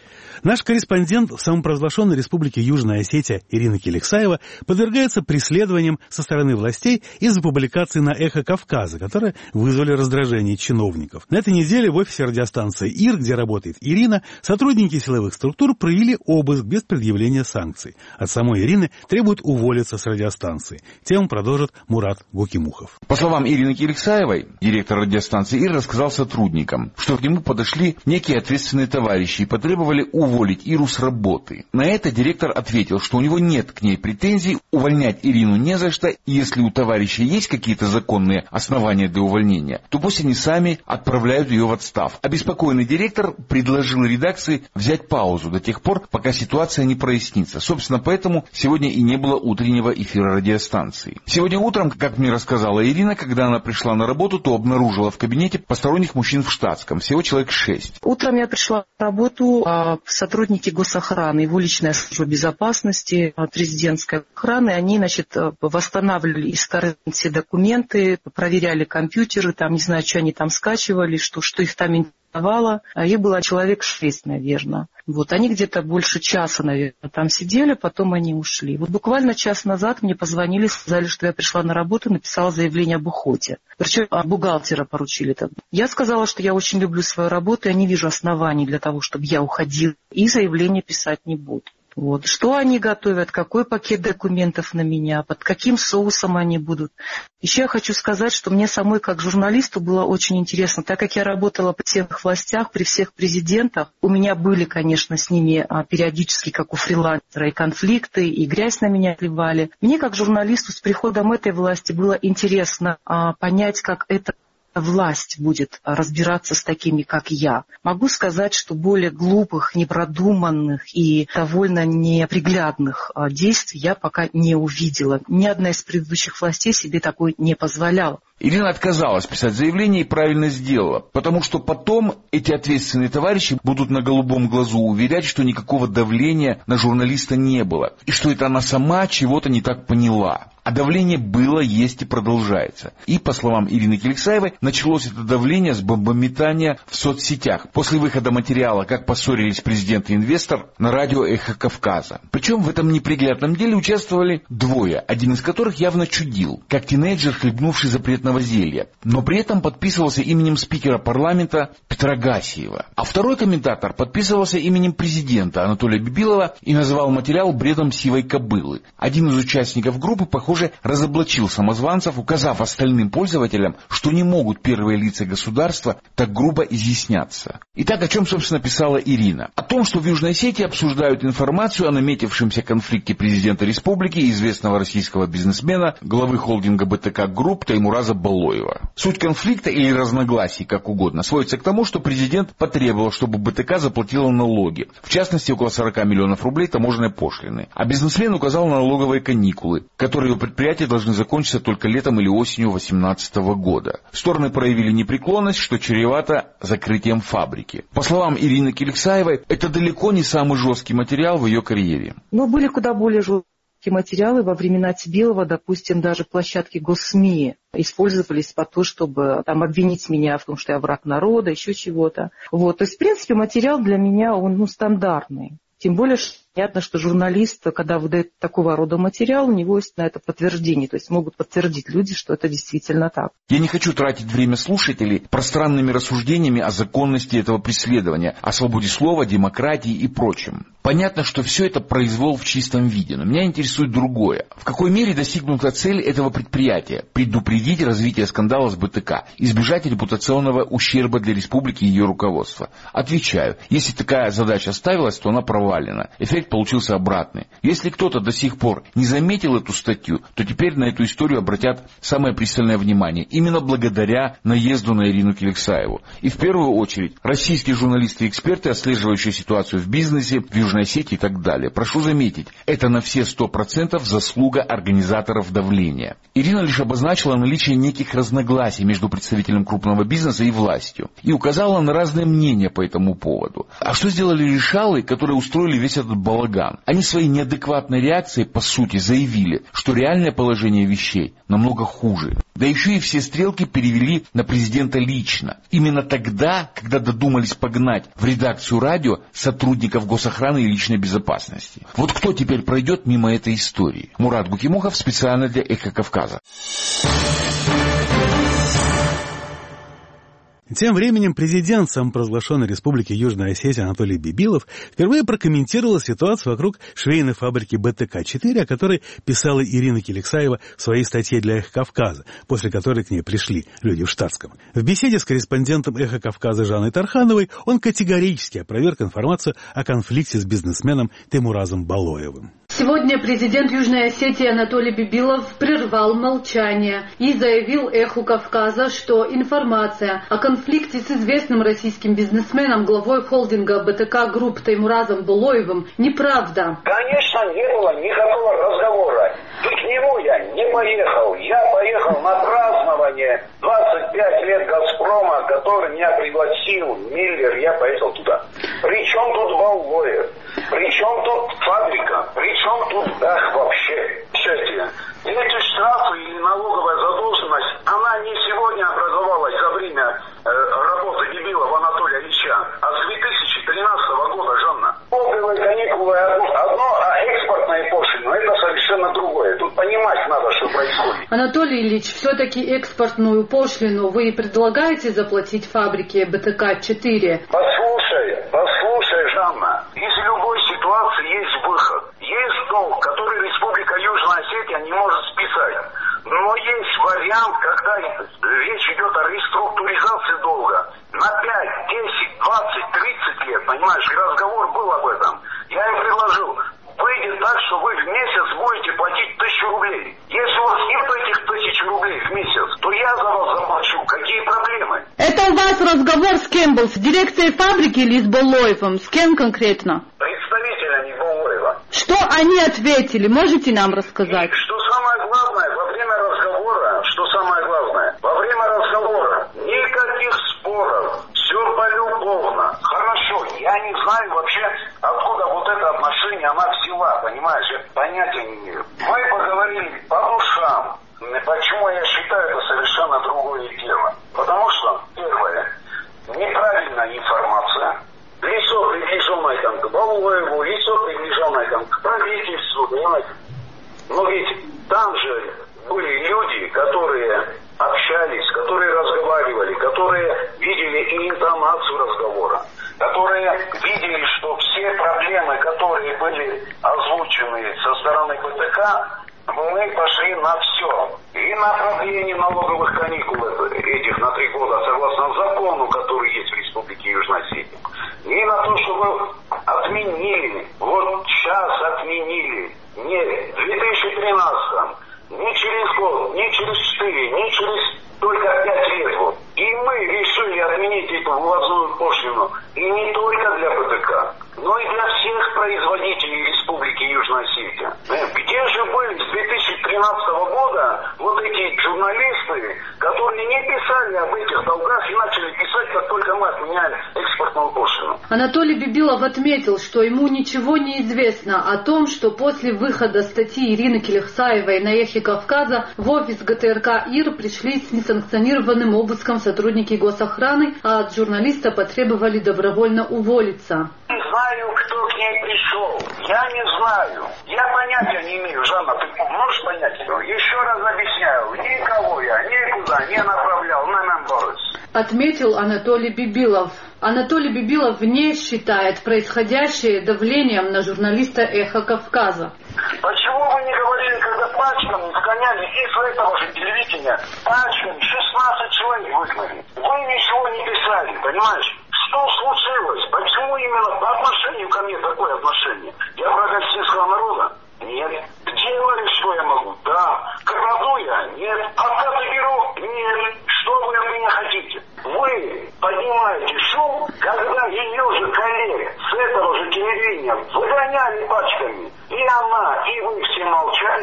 Наш корреспондент в самопровозглашенной республике Южная Осетия Ирина Келексаева подвергается преследованиям со стороны властей из-за публикаций на «Эхо Кавказа», которые вызвали раздражение чиновников. На этой неделе в офисе радиостанции «Ир», где работает Ирина, сотрудники силовых структур провели обыск без предъявления санкций. От самой Ирины требуют уволиться с радиостанции. Тему продолжит Мурат Гукимухов. По словам Ирины Келексаевой, директор радиостанции «Ир» рассказал сотрудникам, что к нему подошли некие ответственные товарищи и потребовали уволиться уволить Иру с работы. На это директор ответил, что у него нет к ней претензий, увольнять Ирину не за что, и если у товарища есть какие-то законные основания для увольнения, то пусть они сами отправляют ее в отставку. Обеспокоенный директор предложил редакции взять паузу до тех пор, пока ситуация не прояснится. Собственно, поэтому сегодня и не было утреннего эфира радиостанции. Сегодня утром, как мне рассказала Ирина, когда она пришла на работу, то обнаружила в кабинете посторонних мужчин в штатском, всего человек шесть. Утром я пришла на работу, а сотрудники госохраны, его личная служба безопасности, президентской охраны, они, значит, восстанавливали из старых все документы, проверяли компьютеры, там, не знаю, что они там скачивали, что, что их там интересовало. Их было человек шесть, наверное. Вот, они где-то больше часа, наверное, там сидели, потом они ушли. Вот буквально час назад мне позвонили, сказали, что я пришла на работу, написала заявление об уходе. Причем бухгалтера поручили тогда. Я сказала, что я очень люблю свою работу, я не вижу оснований для того, чтобы я уходила, и заявление писать не буду. Вот. Что они готовят, какой пакет документов на меня, под каким соусом они будут. Еще я хочу сказать, что мне самой как журналисту было очень интересно, так как я работала при всех властях, при всех президентах, у меня были, конечно, с ними периодически, как у фрилансера, и конфликты, и грязь на меня плевали. Мне как журналисту с приходом этой власти было интересно понять, как это власть будет разбираться с такими, как я. Могу сказать, что более глупых, непродуманных и довольно неприглядных действий я пока не увидела. Ни одна из предыдущих властей себе такой не позволяла. Ирина отказалась писать заявление и правильно сделала, потому что потом эти ответственные товарищи будут на голубом глазу уверять, что никакого давления на журналиста не было, и что это она сама чего-то не так поняла. А давление было, есть и продолжается. И, по словам Ирины Келексаевой, началось это давление с бомбометания в соцсетях после выхода материала «Как поссорились президент и инвестор» на радио «Эхо Кавказа». Причем в этом неприглядном деле участвовали двое, один из которых явно чудил, как тинейджер, хлебнувший запретного зелья, но при этом подписывался именем спикера парламента Петра Гасиева. А второй комментатор подписывался именем президента Анатолия Бибилова и называл материал бредом сивой кобылы. Один из участников группы, похоже, разоблачил самозванцев, указав остальным пользователям, что не могут первые лица государства так грубо изъясняться. Итак, о чем, собственно, писала Ирина? О том, что в Южной Осетии обсуждают информацию о наметившемся конфликте президента республики и известного российского бизнесмена, главы холдинга БТК Групп Таймураза Балоева. Суть конфликта или разногласий, как угодно, сводится к тому, что президент потребовал, чтобы БТК заплатила налоги, в частности, около сорок миллионов рублей таможенной пошлины. А бизнесмен указал на налоговые каникулы, которые предприятия должны закончиться только летом или осенью две тысячи восемнадцатого года. Стороны проявили непреклонность, что чревато закрытием фабрики. По словам Ирины Келексаевой, это далеко не самый жесткий материал в ее карьере. Но были куда более жесткие материалы во времена Тибилова, допустим, даже площадки госсми использовались по то, чтобы там обвинить меня в том, что я враг народа, еще чего-то. Вот. То есть, в принципе, материал для меня, он ну, стандартный. Тем более, что понятно, что журналист, когда выдает такого рода материал, у него есть на это подтверждение. То есть могут подтвердить люди, что это действительно так. Я не хочу тратить время слушателей пространными рассуждениями о законности этого преследования, о свободе слова, демократии и прочем. Понятно, что все это произвол в чистом виде, но меня интересует другое. В какой мере достигнута цель этого предприятия – предупредить развитие скандала с БТК, избежать репутационного ущерба для республики и ее руководства? Отвечаю, если такая задача ставилась, то она провалена. Эффект получился обратный. Если кто-то до сих пор не заметил эту статью, то теперь на эту историю обратят самое пристальное внимание, именно благодаря наезду на Ирину Келексаеву. И в первую очередь российские журналисты и эксперты, отслеживающие ситуацию в бизнесе, в Южной Осетии и так далее. Прошу заметить, это на все сто процентов заслуга организаторов давления. Ирина лишь обозначила наличие неких разногласий между представителем крупного бизнеса и властью и указала на разные мнения по этому поводу. А что сделали решалы, которые устроили весь этот балаган. Они своей неадекватной реакцией, по сути, заявили, что реальное положение вещей намного хуже. Да еще и все стрелки перевели на президента лично. Именно тогда, когда додумались погнать в редакцию радио сотрудников госохраны и личной безопасности. Вот кто теперь пройдет мимо этой истории? Мурат Гукимухов специально для «Эхо Кавказа». Тем временем президент самопровозглашенной республики Южная Осетия Анатолий Бибилов впервые прокомментировал ситуацию вокруг швейной фабрики бэ тэ ка четыре, о которой писала Ирина Келексаева в своей статье для «Эхо Кавказа», после которой к ней пришли люди в штатском. В беседе с корреспондентом «Эхо Кавказа» Жанной Тархановой он категорически опроверг информацию о конфликте с бизнесменом Теймуразом Балоевым. Сегодня президент Южной Осетии Анатолий Бибилов прервал молчание и заявил «Эху Кавказа», что информация о конфликте с известным российским бизнесменом, главой холдинга бэ тэ ка Групп Теймуразом Балоевым, неправда. Конечно, не было никакого разговора. И к нему я не поехал. Я поехал на празднование двадцать пять лет «Газпрома», который меня пригласил, Миллер, я поехал туда. Причем тут Балоев? Причем тут фабрика? Причем тут дах вообще? Кстати, эти штрафы или налоговая задолженность, она не сегодня образовалась за время э, работы Бибилова Анатолия Ильича, а с две тысячи тринадцатого года, Жанна. Налоговые каникулы одно, а экспортные пошлины это совершенно другое. Тут понимать надо, что происходит. Анатолий Ильич, все-таки экспортную пошлину вы предлагаете заплатить фабрике бэ тэ ка четыре? Послушай, послушай, Жанна, из любой ситуации есть выход. Есть долг, который Республика Южная Осетия не может списать. Но есть вариант, когда речь идет о реструктуризации долга на пять, десять, двадцать, тридцать лет, понимаешь, и разговор был об этом. Я им предложил, выйдет так, что вы в месяц будете платить тысячу рублей. Если у вас нет этих тысяч рублей в месяц, то я за вас заплачу. Какие проблемы? Это у вас разговор с кем был? С дирекцией фабрики или с Балоевым? С кем конкретно? Представителями Балоева. Что они ответили? Можете нам рассказать? И что самое главное, во время разговора, что самое главное, во время разговора никаких споров, все полюбовно. Хорошо, я не знаю вообще, откуда вот это отношение она взяла, понимаешь, я понятия не имею. Мы поговорили по душам. Почему я считаю это совершенно другое дело? Потому что, первое, неправильная информация. Лицо, приближенное там к Балоеву, лицо, приближенное там к правительству, понимаете? Но ведь там же были люди, которые общались, которые разговаривали, которые видели и интонацию разговора, которые видели, что все проблемы, которые были озвучены со стороны бэ тэ ка, мы пошли на все. И на продление налоговых каникул этих на три года, согласно закону, который есть в Республике Южная Осетия. И на то, чтобы отменили, вот сейчас отменили, не в две тысячи тринадцатом, не через год, не через четыре, не через только пять лет. Вот. И мы решили отменить эту ввозную пошлину. И не только для бэ тэ ка, но и для всех производителей Республики Южная Осетия. Где же были с две тысячи тринадцатого года вот эти журналисты, которые не писали об этих долгах и начали писать, как только мы отменяли экспортную пошлину? Анатолий Бибилов отметил, что ему ничего не известно о том, что после выхода статьи Ирины Келексаевой на «Эхе Кавказа» в офис гэ тэ эр ка ИР пришли с несанкционированным обыском сотрудники госохраны, а от журналиста потребовали добровольно уволиться. Не знаю, кто к ней пришел. Я не знаю. Я понятия не имею. Жанна, ты можешь понять? Еще раз объясняю. Никого я никуда не направлял на Мемборец. Отметил Анатолий Бибилов. Анатолий Бибилов не считает происходящее давлением на журналиста «Эхо Кавказа». Почему вы не говорили, когда пачками сгоняли из этого же телевидения, пачками шестнадцать человек выгнали? Вы ничего не писали, понимаешь? Что случилось? Почему именно по отношению ко мне такое отношение? Я враг осетинского народа? Нет. Делали, что я могу? Да. Краду я? Нет. Откаты беру? Нет. Что вы от меня хотите? Вы поднимаете шум, когда ее же коллег с этого же телевидения выгоняли пачками. И она, и вы все молчали.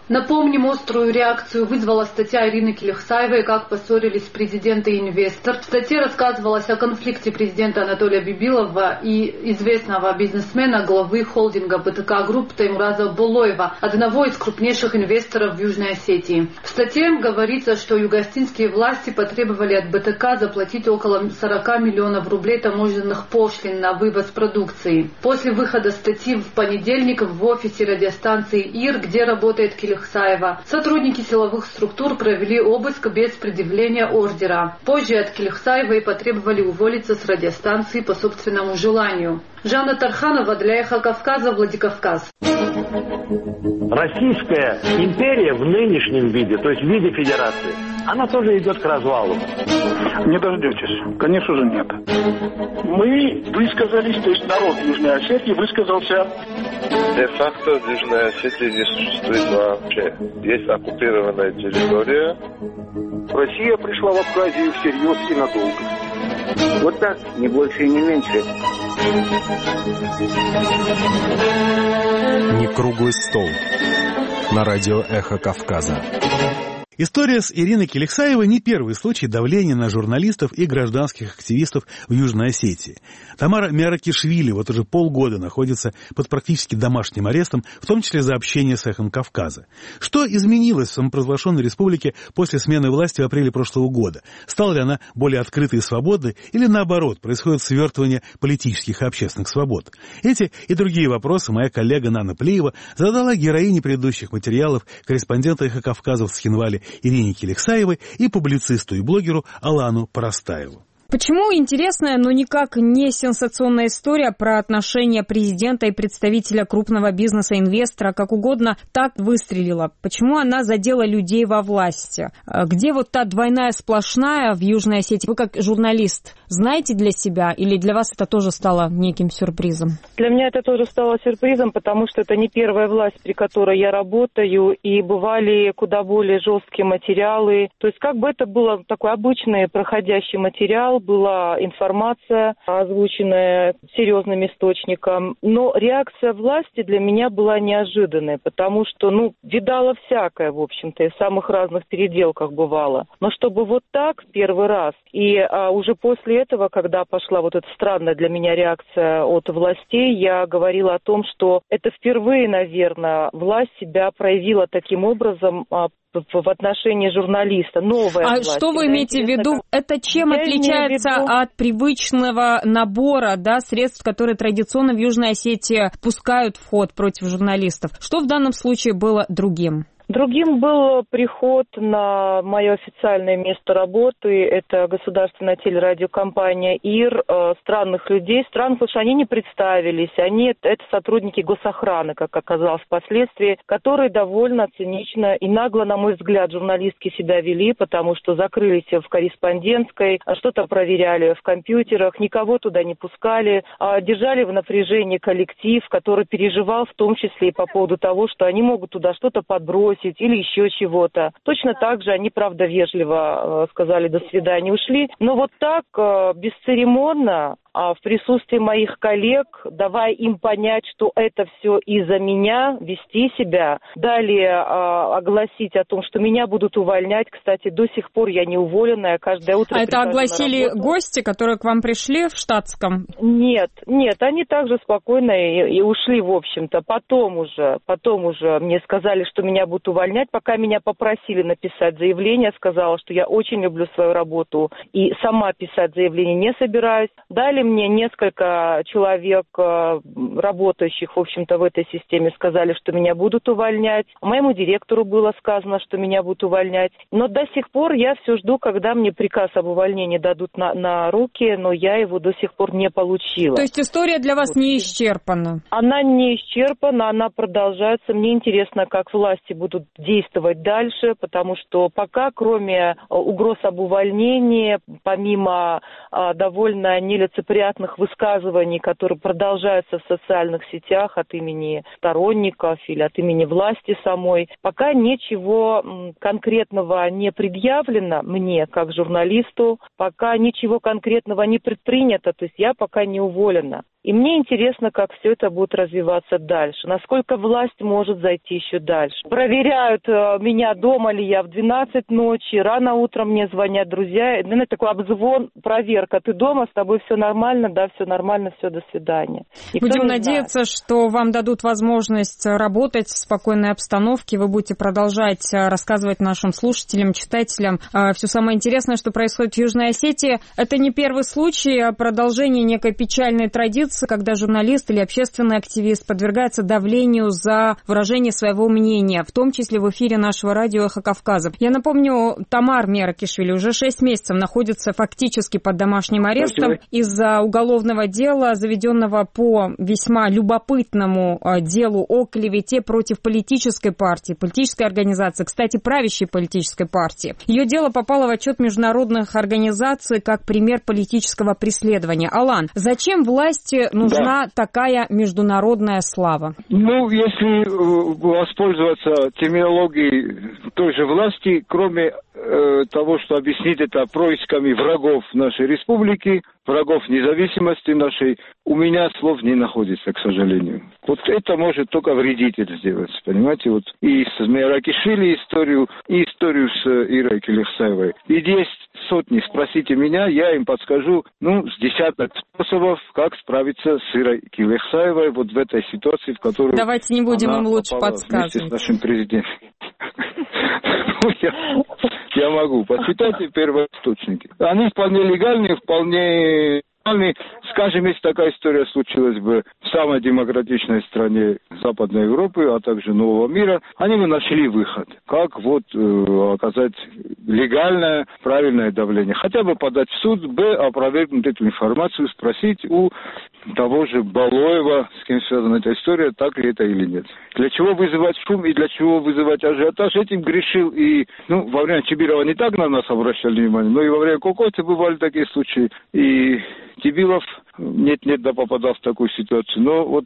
Напомним, острую реакцию вызвала статья Ирины Келехсаевой «Как поссорились президент и инвестор». В статье рассказывалось о конфликте президента Анатолия Бибилова и известного бизнесмена, главы холдинга БТК Групп Таймураза Булоева, одного из крупнейших инвесторов в Южной Осетии. В статье говорится, что югоостинские власти потребовали от БТК заплатить около сорок миллионов рублей таможенных пошлин на вывоз продукции. После выхода статьи в понедельник в офисе радиостанции ИР, где работает Келехсаева, сотрудники силовых структур провели обыск без предъявления ордера. Позже от Келехсаевой потребовали уволиться с радиостанции по собственному желанию. Жанна Тарханова для Эхо Кавказа, Владикавказ. Российская империя в нынешнем виде, то есть в виде федерации, она тоже идет к развалу. Не дождетесь. Конечно же нет. Мы высказались, то есть народ Южной Осетии высказался. Де-факто в Южной Осетии не существует вообще. Есть оккупированная территория. Россия пришла в Абхазию всерьез и надолго. Вот так, не больше и не меньше. Не круглый стол. На радио «Эхо Кавказа». История с Ириной Келехсаевой не первый случай давления на журналистов и гражданских активистов в Южной Осетии. Тамара Миаракишвили вот уже полгода находится под практически домашним арестом, в том числе за общение с «Эхом Кавказа». Что изменилось в самопровозглашенной республике после смены власти в апреле прошлого года? Стала ли она более открытой и свободной, или наоборот, происходит свертывание политических и общественных свобод? Эти и другие вопросы моя коллега Нана Плеева задала героине предыдущих материалов, корреспондента «Эхо Кавказа» в Схинвале Ирине Келехсаевой и публицисту и блогеру Алану Парастаеву. Почему интересная, но никак не сенсационная история про отношения президента и представителя крупного бизнеса-инвестора, как угодно, так выстрелила? Почему она задела людей во власти? Где вот та двойная сплошная в Южной Осетии? Вы как журналист знаете для себя или для вас это тоже стало неким сюрпризом? Для меня это тоже стало сюрпризом, потому что это не первая власть, при которой я работаю, и бывали куда более жесткие материалы. То есть как бы это было такой обычный проходящий материал, была информация, озвученная серьезным источником. Но реакция власти для меня была неожиданной, потому что, ну, видала всякое, в общем-то, и в самых разных переделках бывало. Но чтобы вот так первый раз, и а, уже после этого, когда пошла вот эта странная для меня реакция от властей, я говорила о том, что это впервые, наверное, власть себя проявила таким образом а, в отношении журналиста. Новая а власть. Что вы имеете в виду? Это чем я отличается виду... от привычного набора, да, средств, которые традиционно в Южной Осетии пускают в ход против журналистов? Что в данном случае было другим? Другим был приход на мое официальное место работы. Это государственная телерадиокомпания ИР. Странных людей, странных, потому что они не представились. Они это сотрудники госохраны, как оказалось впоследствии, которые довольно цинично и нагло, на мой взгляд, журналистки себя вели, потому что закрылись в корреспондентской, что-то проверяли в компьютерах, никого туда не пускали, держали в напряжении коллектив, который переживал в том числе и по поводу того, что они могут туда что-то подбросить или еще чего-то. Точно так же они, правда, вежливо э, сказали «до свидания», ушли. Но вот так, э, бесцеремонно, а в присутствии моих коллег, давая им понять, что это все из-за меня, вести себя, далее э, огласить о том, что меня будут увольнять. Кстати, до сих пор я не уволенная, каждое утро... А это огласили гости, которые к вам пришли в штатском? Нет, нет, они также спокойно и, и ушли, в общем-то. Потом уже, потом уже мне сказали, что меня будут увольнять, пока меня попросили написать заявление, сказала, что я очень люблю свою работу и сама писать заявление не собираюсь. Дали мне несколько человек, работающих, в общем-то, в этой системе, сказали, что меня будут увольнять. Моему директору было сказано, что меня будут увольнять. Но до сих пор я все жду, когда мне приказ об увольнении дадут на, на руки, но я его до сих пор не получила. То есть история для вас вот. не исчерпана? Она не исчерпана, она продолжается. Мне интересно, как власти будут действовать дальше, потому что пока, кроме угроз об увольнении, помимо а, довольно нелицеприятных высказываний, которые продолжаются в социальных сетях от имени сторонников или от имени власти самой, пока ничего м, конкретного не предъявлено мне, как журналисту, пока ничего конкретного не предпринято, то есть я пока не уволена. И мне интересно, как все это будет развиваться дальше, насколько власть может зайти еще дальше. Проверяют меня, дома ли я в двенадцать ночи, рано утром мне звонят друзья. Ну, такой обзвон, проверка. Ты дома, с тобой все нормально, да, все нормально, все, до свидания. Никто Будем надеяться, что вам дадут возможность работать в спокойной обстановке. Вы будете продолжать рассказывать нашим слушателям, читателям все самое интересное, что происходит в Южной Осетии. Это не первый случай, а продолжение некой печальной традиции, когда журналист или общественный активист подвергается давлению за выражение своего мнения, в том числе в эфире нашего радио «Эхо Кавказа». Я напомню, Тамар Меракишвили уже шесть месяцев находится фактически под домашним арестом из-за уголовного дела, заведенного по весьма любопытному делу о клевете против политической партии, политической организации, кстати, правящей политической партии. Ее дело попало в отчет международных организаций как пример политического преследования. Алан, зачем власти нужна да. такая международная слава? Ну, если воспользоваться терминологией той же власти, кроме э, того, что объяснить это происками врагов нашей республики, врагов независимости нашей, у меня слов не находится, к сожалению. Вот это может только вредитель сделать, понимаете? Вот и с Меракишвили историю, и историю с Ирой Келихсаевой. И есть сотни, спросите меня, я им подскажу, ну, с десяток способов, как справиться с Ирой Келихсаевой вот в этой ситуации, в которой давайте не будем им лучше подсказывать. Вместе с нашим президентом. Я могу. Почитайте первоисточники. Они вполне легальные, вполне... Скажем, если такая история случилась бы в самой демократичной стране Западной Европы, а также Нового мира, они бы нашли выход. Как вот э, оказать легальное, правильное давление. Хотя бы подать в суд, б, опровергнуть эту информацию, спросить у того же Балоева, с кем связана эта история, так ли это или нет. Для чего вызывать шум и для чего вызывать ажиотаж, этим грешил и, ну, во время Чибирова не так на нас обращали внимание, но и во время Кокоты бывали такие случаи, и Тибилов нет-нет, да попадал в такую ситуацию. Но вот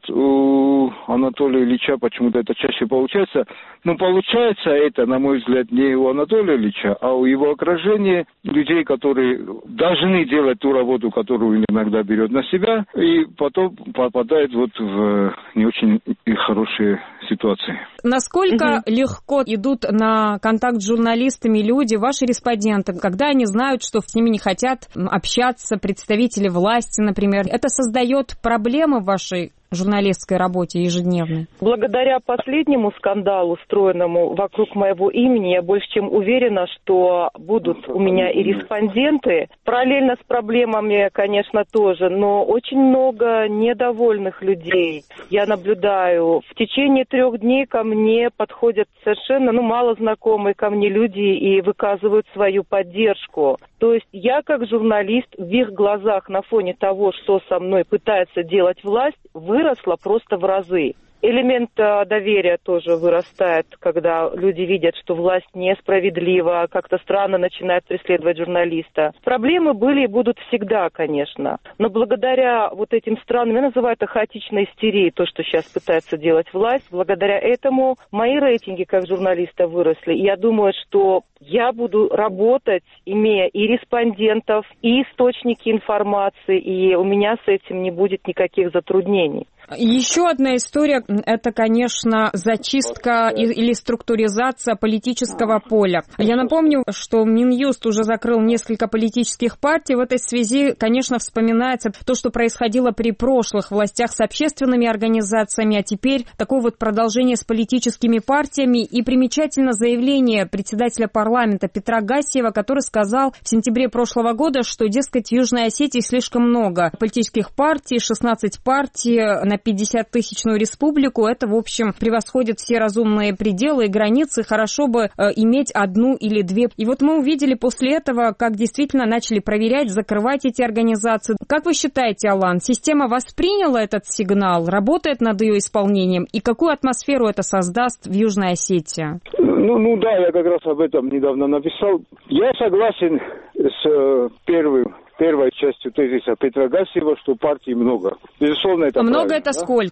у Анатолия Ильича почему-то это чаще получается. Но получается это, на мой взгляд, не у Анатолия Ильича, а у его окружения людей, которые должны делать ту работу, которую он иногда берет на себя, и потом попадает вот в не очень хорошие ситуации. Насколько угу. легко идут на контакт с журналистами люди, ваши респонденты, когда они знают, что с ними не хотят общаться представители власти, например? Это создает проблемы в вашей журналистской работе ежедневной? Благодаря последнему скандалу, устроенному вокруг моего имени, я больше чем уверена, что будут у меня и респонденты. Параллельно с проблемами, конечно, тоже, но очень много недовольных людей. Я наблюдаю. В течение трех дней ко мне подходят совершенно, ну, мало знакомые ко мне люди и выказывают свою поддержку. То есть я, как журналист, в их глазах на фоне того, что со мной пытается делать власть, выросла просто в разы. Элемент доверия тоже вырастает, когда люди видят, что власть несправедлива, как-то странно начинает преследовать журналиста. Проблемы были и будут всегда, конечно. Но благодаря вот этим странным, я называю это хаотичной истерией, то, что сейчас пытается делать власть, благодаря этому мои рейтинги как журналиста выросли. И я думаю, что я буду работать, имея и респондентов, и источники информации, и у меня с этим не будет никаких затруднений. Еще одна история – это, конечно, зачистка или структуризация политического поля. Я напомню, что Минюст уже закрыл несколько политических партий. В этой связи, конечно, вспоминается то, что происходило при прошлых властях с общественными организациями, а теперь такое вот продолжение с политическими партиями. И примечательно заявление председателя парламента Петра Гассиева, который сказал в сентябре прошлого года, что, дескать, в Южной Осетии слишком много политических партий, шестнадцать партий на пятьдесят тысячную республику. Это, в общем, превосходит все разумные пределы и границы. Хорошо бы э, иметь одну или две. И вот мы увидели после этого, как действительно начали проверять, закрывать эти организации. Как вы считаете, Алан, система восприняла этот сигнал, работает над ее исполнением? И какую атмосферу это создаст в Южной Осетии? Ну, ну да, я как раз об этом недавно написал. Я согласен с э, первым. Первой частью тезиса Петра Гассиева, что партий много. Безусловно, это много правильно, это да? сколько?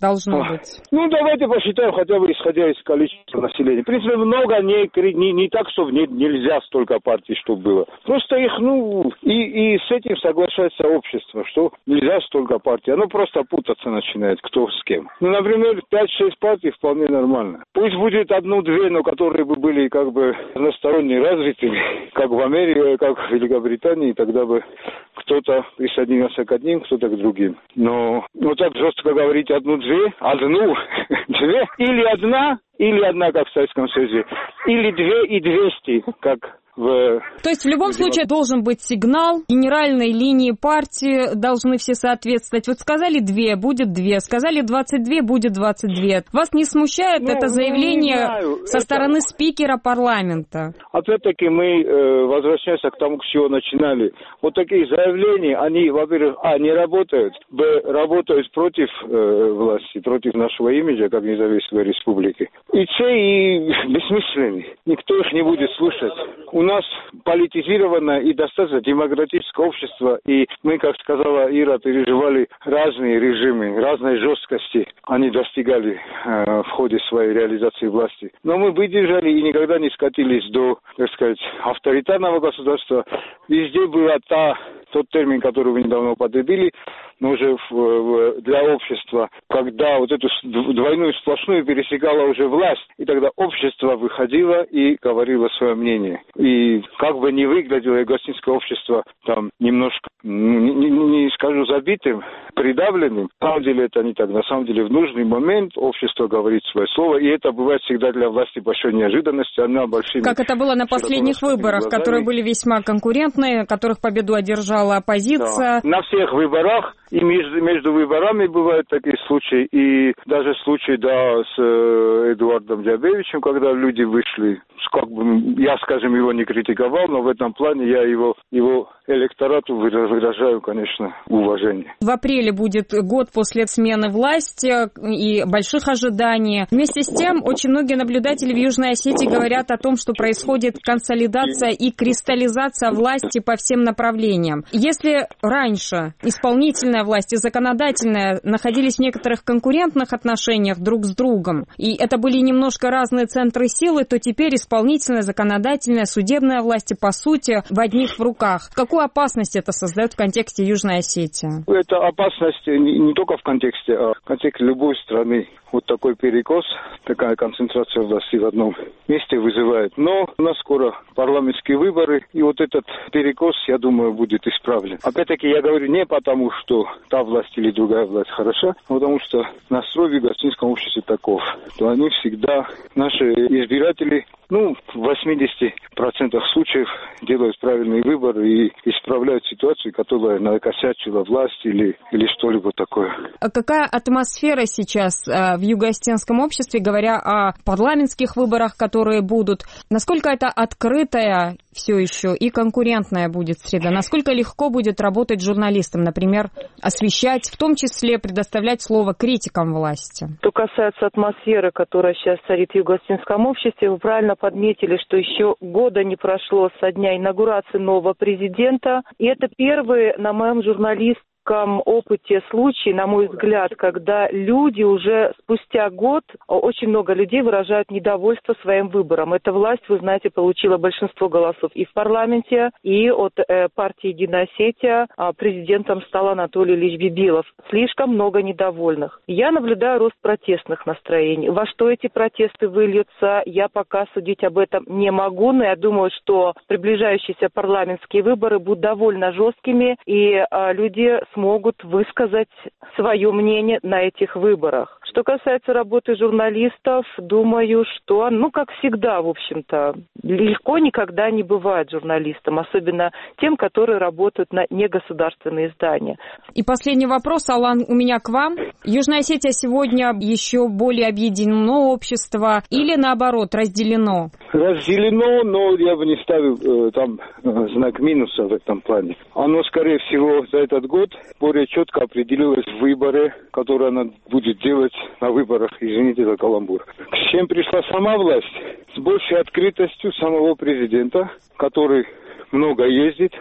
должно а, быть? Ну, давайте посчитаем хотя бы исходя из количества населения. В принципе, много не, не, не так, что не, нельзя столько партий, чтобы было. Просто их, ну, и, и с этим соглашается общество, что нельзя столько партий. Оно просто путаться начинает, кто с кем. Ну, например, пять-шесть партий вполне нормально. Пусть будет одну-две, но которые бы были как бы односторонне развитыми, как в Америке, как в Великобритании, тогда бы кто-то присоединился к одним, кто-то к другим. Но вот так жестко говорить одну-две, одну, две, или одна, или одна, как в Советском Союзе, или две и двести, как в... То есть в любом случае должен быть сигнал, генеральной линии партии должны все соответствовать. Вот сказали две, будет две, сказали двадцать две, будет двадцать две. Вас не смущает ну, это заявление ну, со это... стороны спикера парламента? Опять-таки мы э, возвращаемся к тому, с чего начинали. Вот такие заявления, они, во-первых, а, не работают, б, работают против э, власти, против нашего имиджа, как независимой республики. И c, и бессмысленны. Никто их не будет слушать. У нас политизированное и достаточно демократическое общество, и мы, как сказала Ира, переживали разные режимы, разной жесткости они достигали э, в ходе своей реализации власти. Но мы выдержали и никогда не скатились до, так сказать, авторитарного государства. Везде была та, тот термин, который вы недавно употребили, но уже в, в, для общества, когда вот эту двойную сплошную пересекала уже власть, и тогда общество выходило и говорило свое мнение. И как бы ни выглядело гостинское общество там немножко, не, не, не скажу забитым, придавленным, на самом деле это не так. На самом деле в нужный момент общество говорит свое слово, и это бывает всегда для власти большой неожиданностью. Она большими... Как это было на последних выборах, глазами. Которые были весьма конкурентные, в которых победу одержала оппозиция. Да. На всех выборах и между, между выборами бывают такие случаи, и даже случай, да, с э, Эдуардом Дябевичем, когда люди вышли, как бы, я, скажем, его не критиковал, но в этом плане я его, его электорату выражаю, конечно, уважение. В апреле будет год после смены власти и больших ожиданий. Вместе с тем, очень многие наблюдатели в Южной Осетии говорят о том, что происходит консолидация и кристаллизация власти по всем направлениям. Если раньше исполнительная власть и законодательная находились в некоторых конкурентных отношениях друг с другом, и это были немножко разные центры силы, то теперь исполнительная, законодательная, судебная власти, по сути, в одних в руках. Какую опасность это создает в контексте Южной Осетии? Это опасность не, не только в контексте, а в контексте любой страны. Вот такой перекос, такая концентрация власти в одном месте вызывает. Но у нас скоро парламентские выборы, и вот этот перекос, я думаю, будет исправлен. Опять-таки, я говорю не потому, что та власть или другая власть хороша, а потому что настрой в гостинском обществе таков, что они всегда, наши избиратели, ну, в восьмидесяти процентах случаев делают правильный выбор и исправляют ситуацию, которая накосячила власть или, или что-либо такое. А какая атмосфера сейчас в юго-осетинском обществе, говоря о парламентских выборах, которые будут? Насколько это открытая все еще и конкурентная будет среда? Насколько легко будет работать журналистам, например, освещать, в том числе предоставлять слово критикам власти? Что касается атмосферы, которая сейчас царит в юго-осетинском обществе, вы правильно подметили, что еще года не прошло со дня инаугурации нового президента. И это первый, на моем журналистском опыте случай, на мой взгляд, когда люди уже спустя год, очень много людей выражают недовольство своим выбором. Эта власть, вы знаете, получила большинство голосов и в парламенте, и от э, партии «Единая Осетия» президентом стал Анатолий Ильич Бибилов. Слишком много недовольных. Я наблюдаю рост протестных настроений. Во что эти протесты выльются, я пока судить об этом не могу, но я думаю, что приближающиеся парламентские выборы будут довольно жесткими, и э, люди смогут высказать свое мнение на этих выборах. Что касается работы журналистов, думаю, что, ну, как всегда, в общем-то, легко никогда не бывает журналистам, особенно тем, которые работают на негосударственные издания. И последний вопрос, Алан, у меня к вам. Южная Осетия сегодня еще более объединено общество или, наоборот, разделено? Разделено, но я бы не ставил э, там э, знак минуса в этом плане. Оно, скорее всего, за этот год более четко определилось в выборе, который она будет делать на выборах, извините за каламбур. С чем пришла сама власть? С большей открытостью самого президента, который много ездит,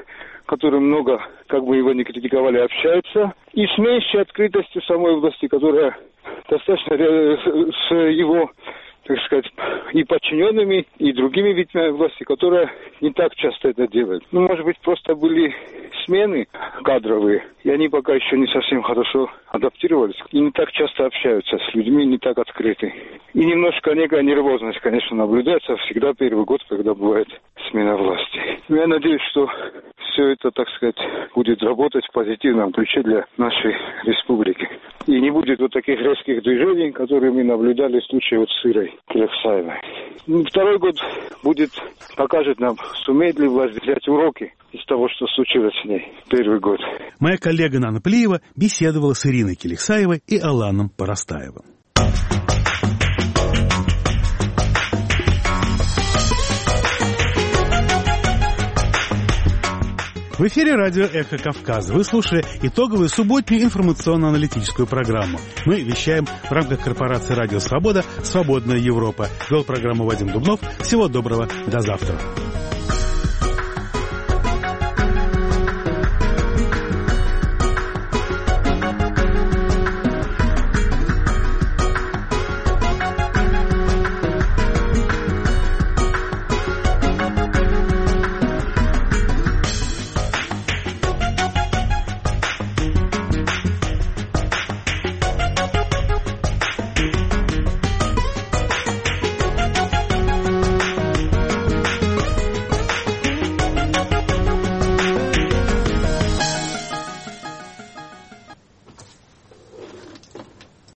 которые много, как бы его не критиковали, общаются. И с меньшей открытостью самой власти, которая достаточно с его, так сказать, и подчиненными, и другими ветвями власти, которые не так часто это делают. Ну, может быть, просто были смены кадровые, и они пока еще не совсем хорошо адаптировались, и не так часто общаются с людьми, не так открыты. И немножко некая нервозность, конечно, наблюдается всегда первый год, когда бывает смена власти. Но я надеюсь, что все это, так сказать, будет работать в позитивном ключе для нашей республики. И не будет вот таких резких движений, которые мы наблюдали в случае вот с Ирой Келехсаевой. Второй год будет, покажет нам, сумеет ли власть взять уроки из того, что случилось с ней первый год. Моя коллега Нана Плиева беседовала с Ириной Келехсаевой и Аланом Парастаевым. В эфире радио «Эхо Кавказа». Вы слушали итоговую субботнюю информационно-аналитическую программу. Мы вещаем в рамках корпорации «Радио Свобода» «Свободная Европа». Вел программу Вадим Дубнов. Всего доброго. До завтра.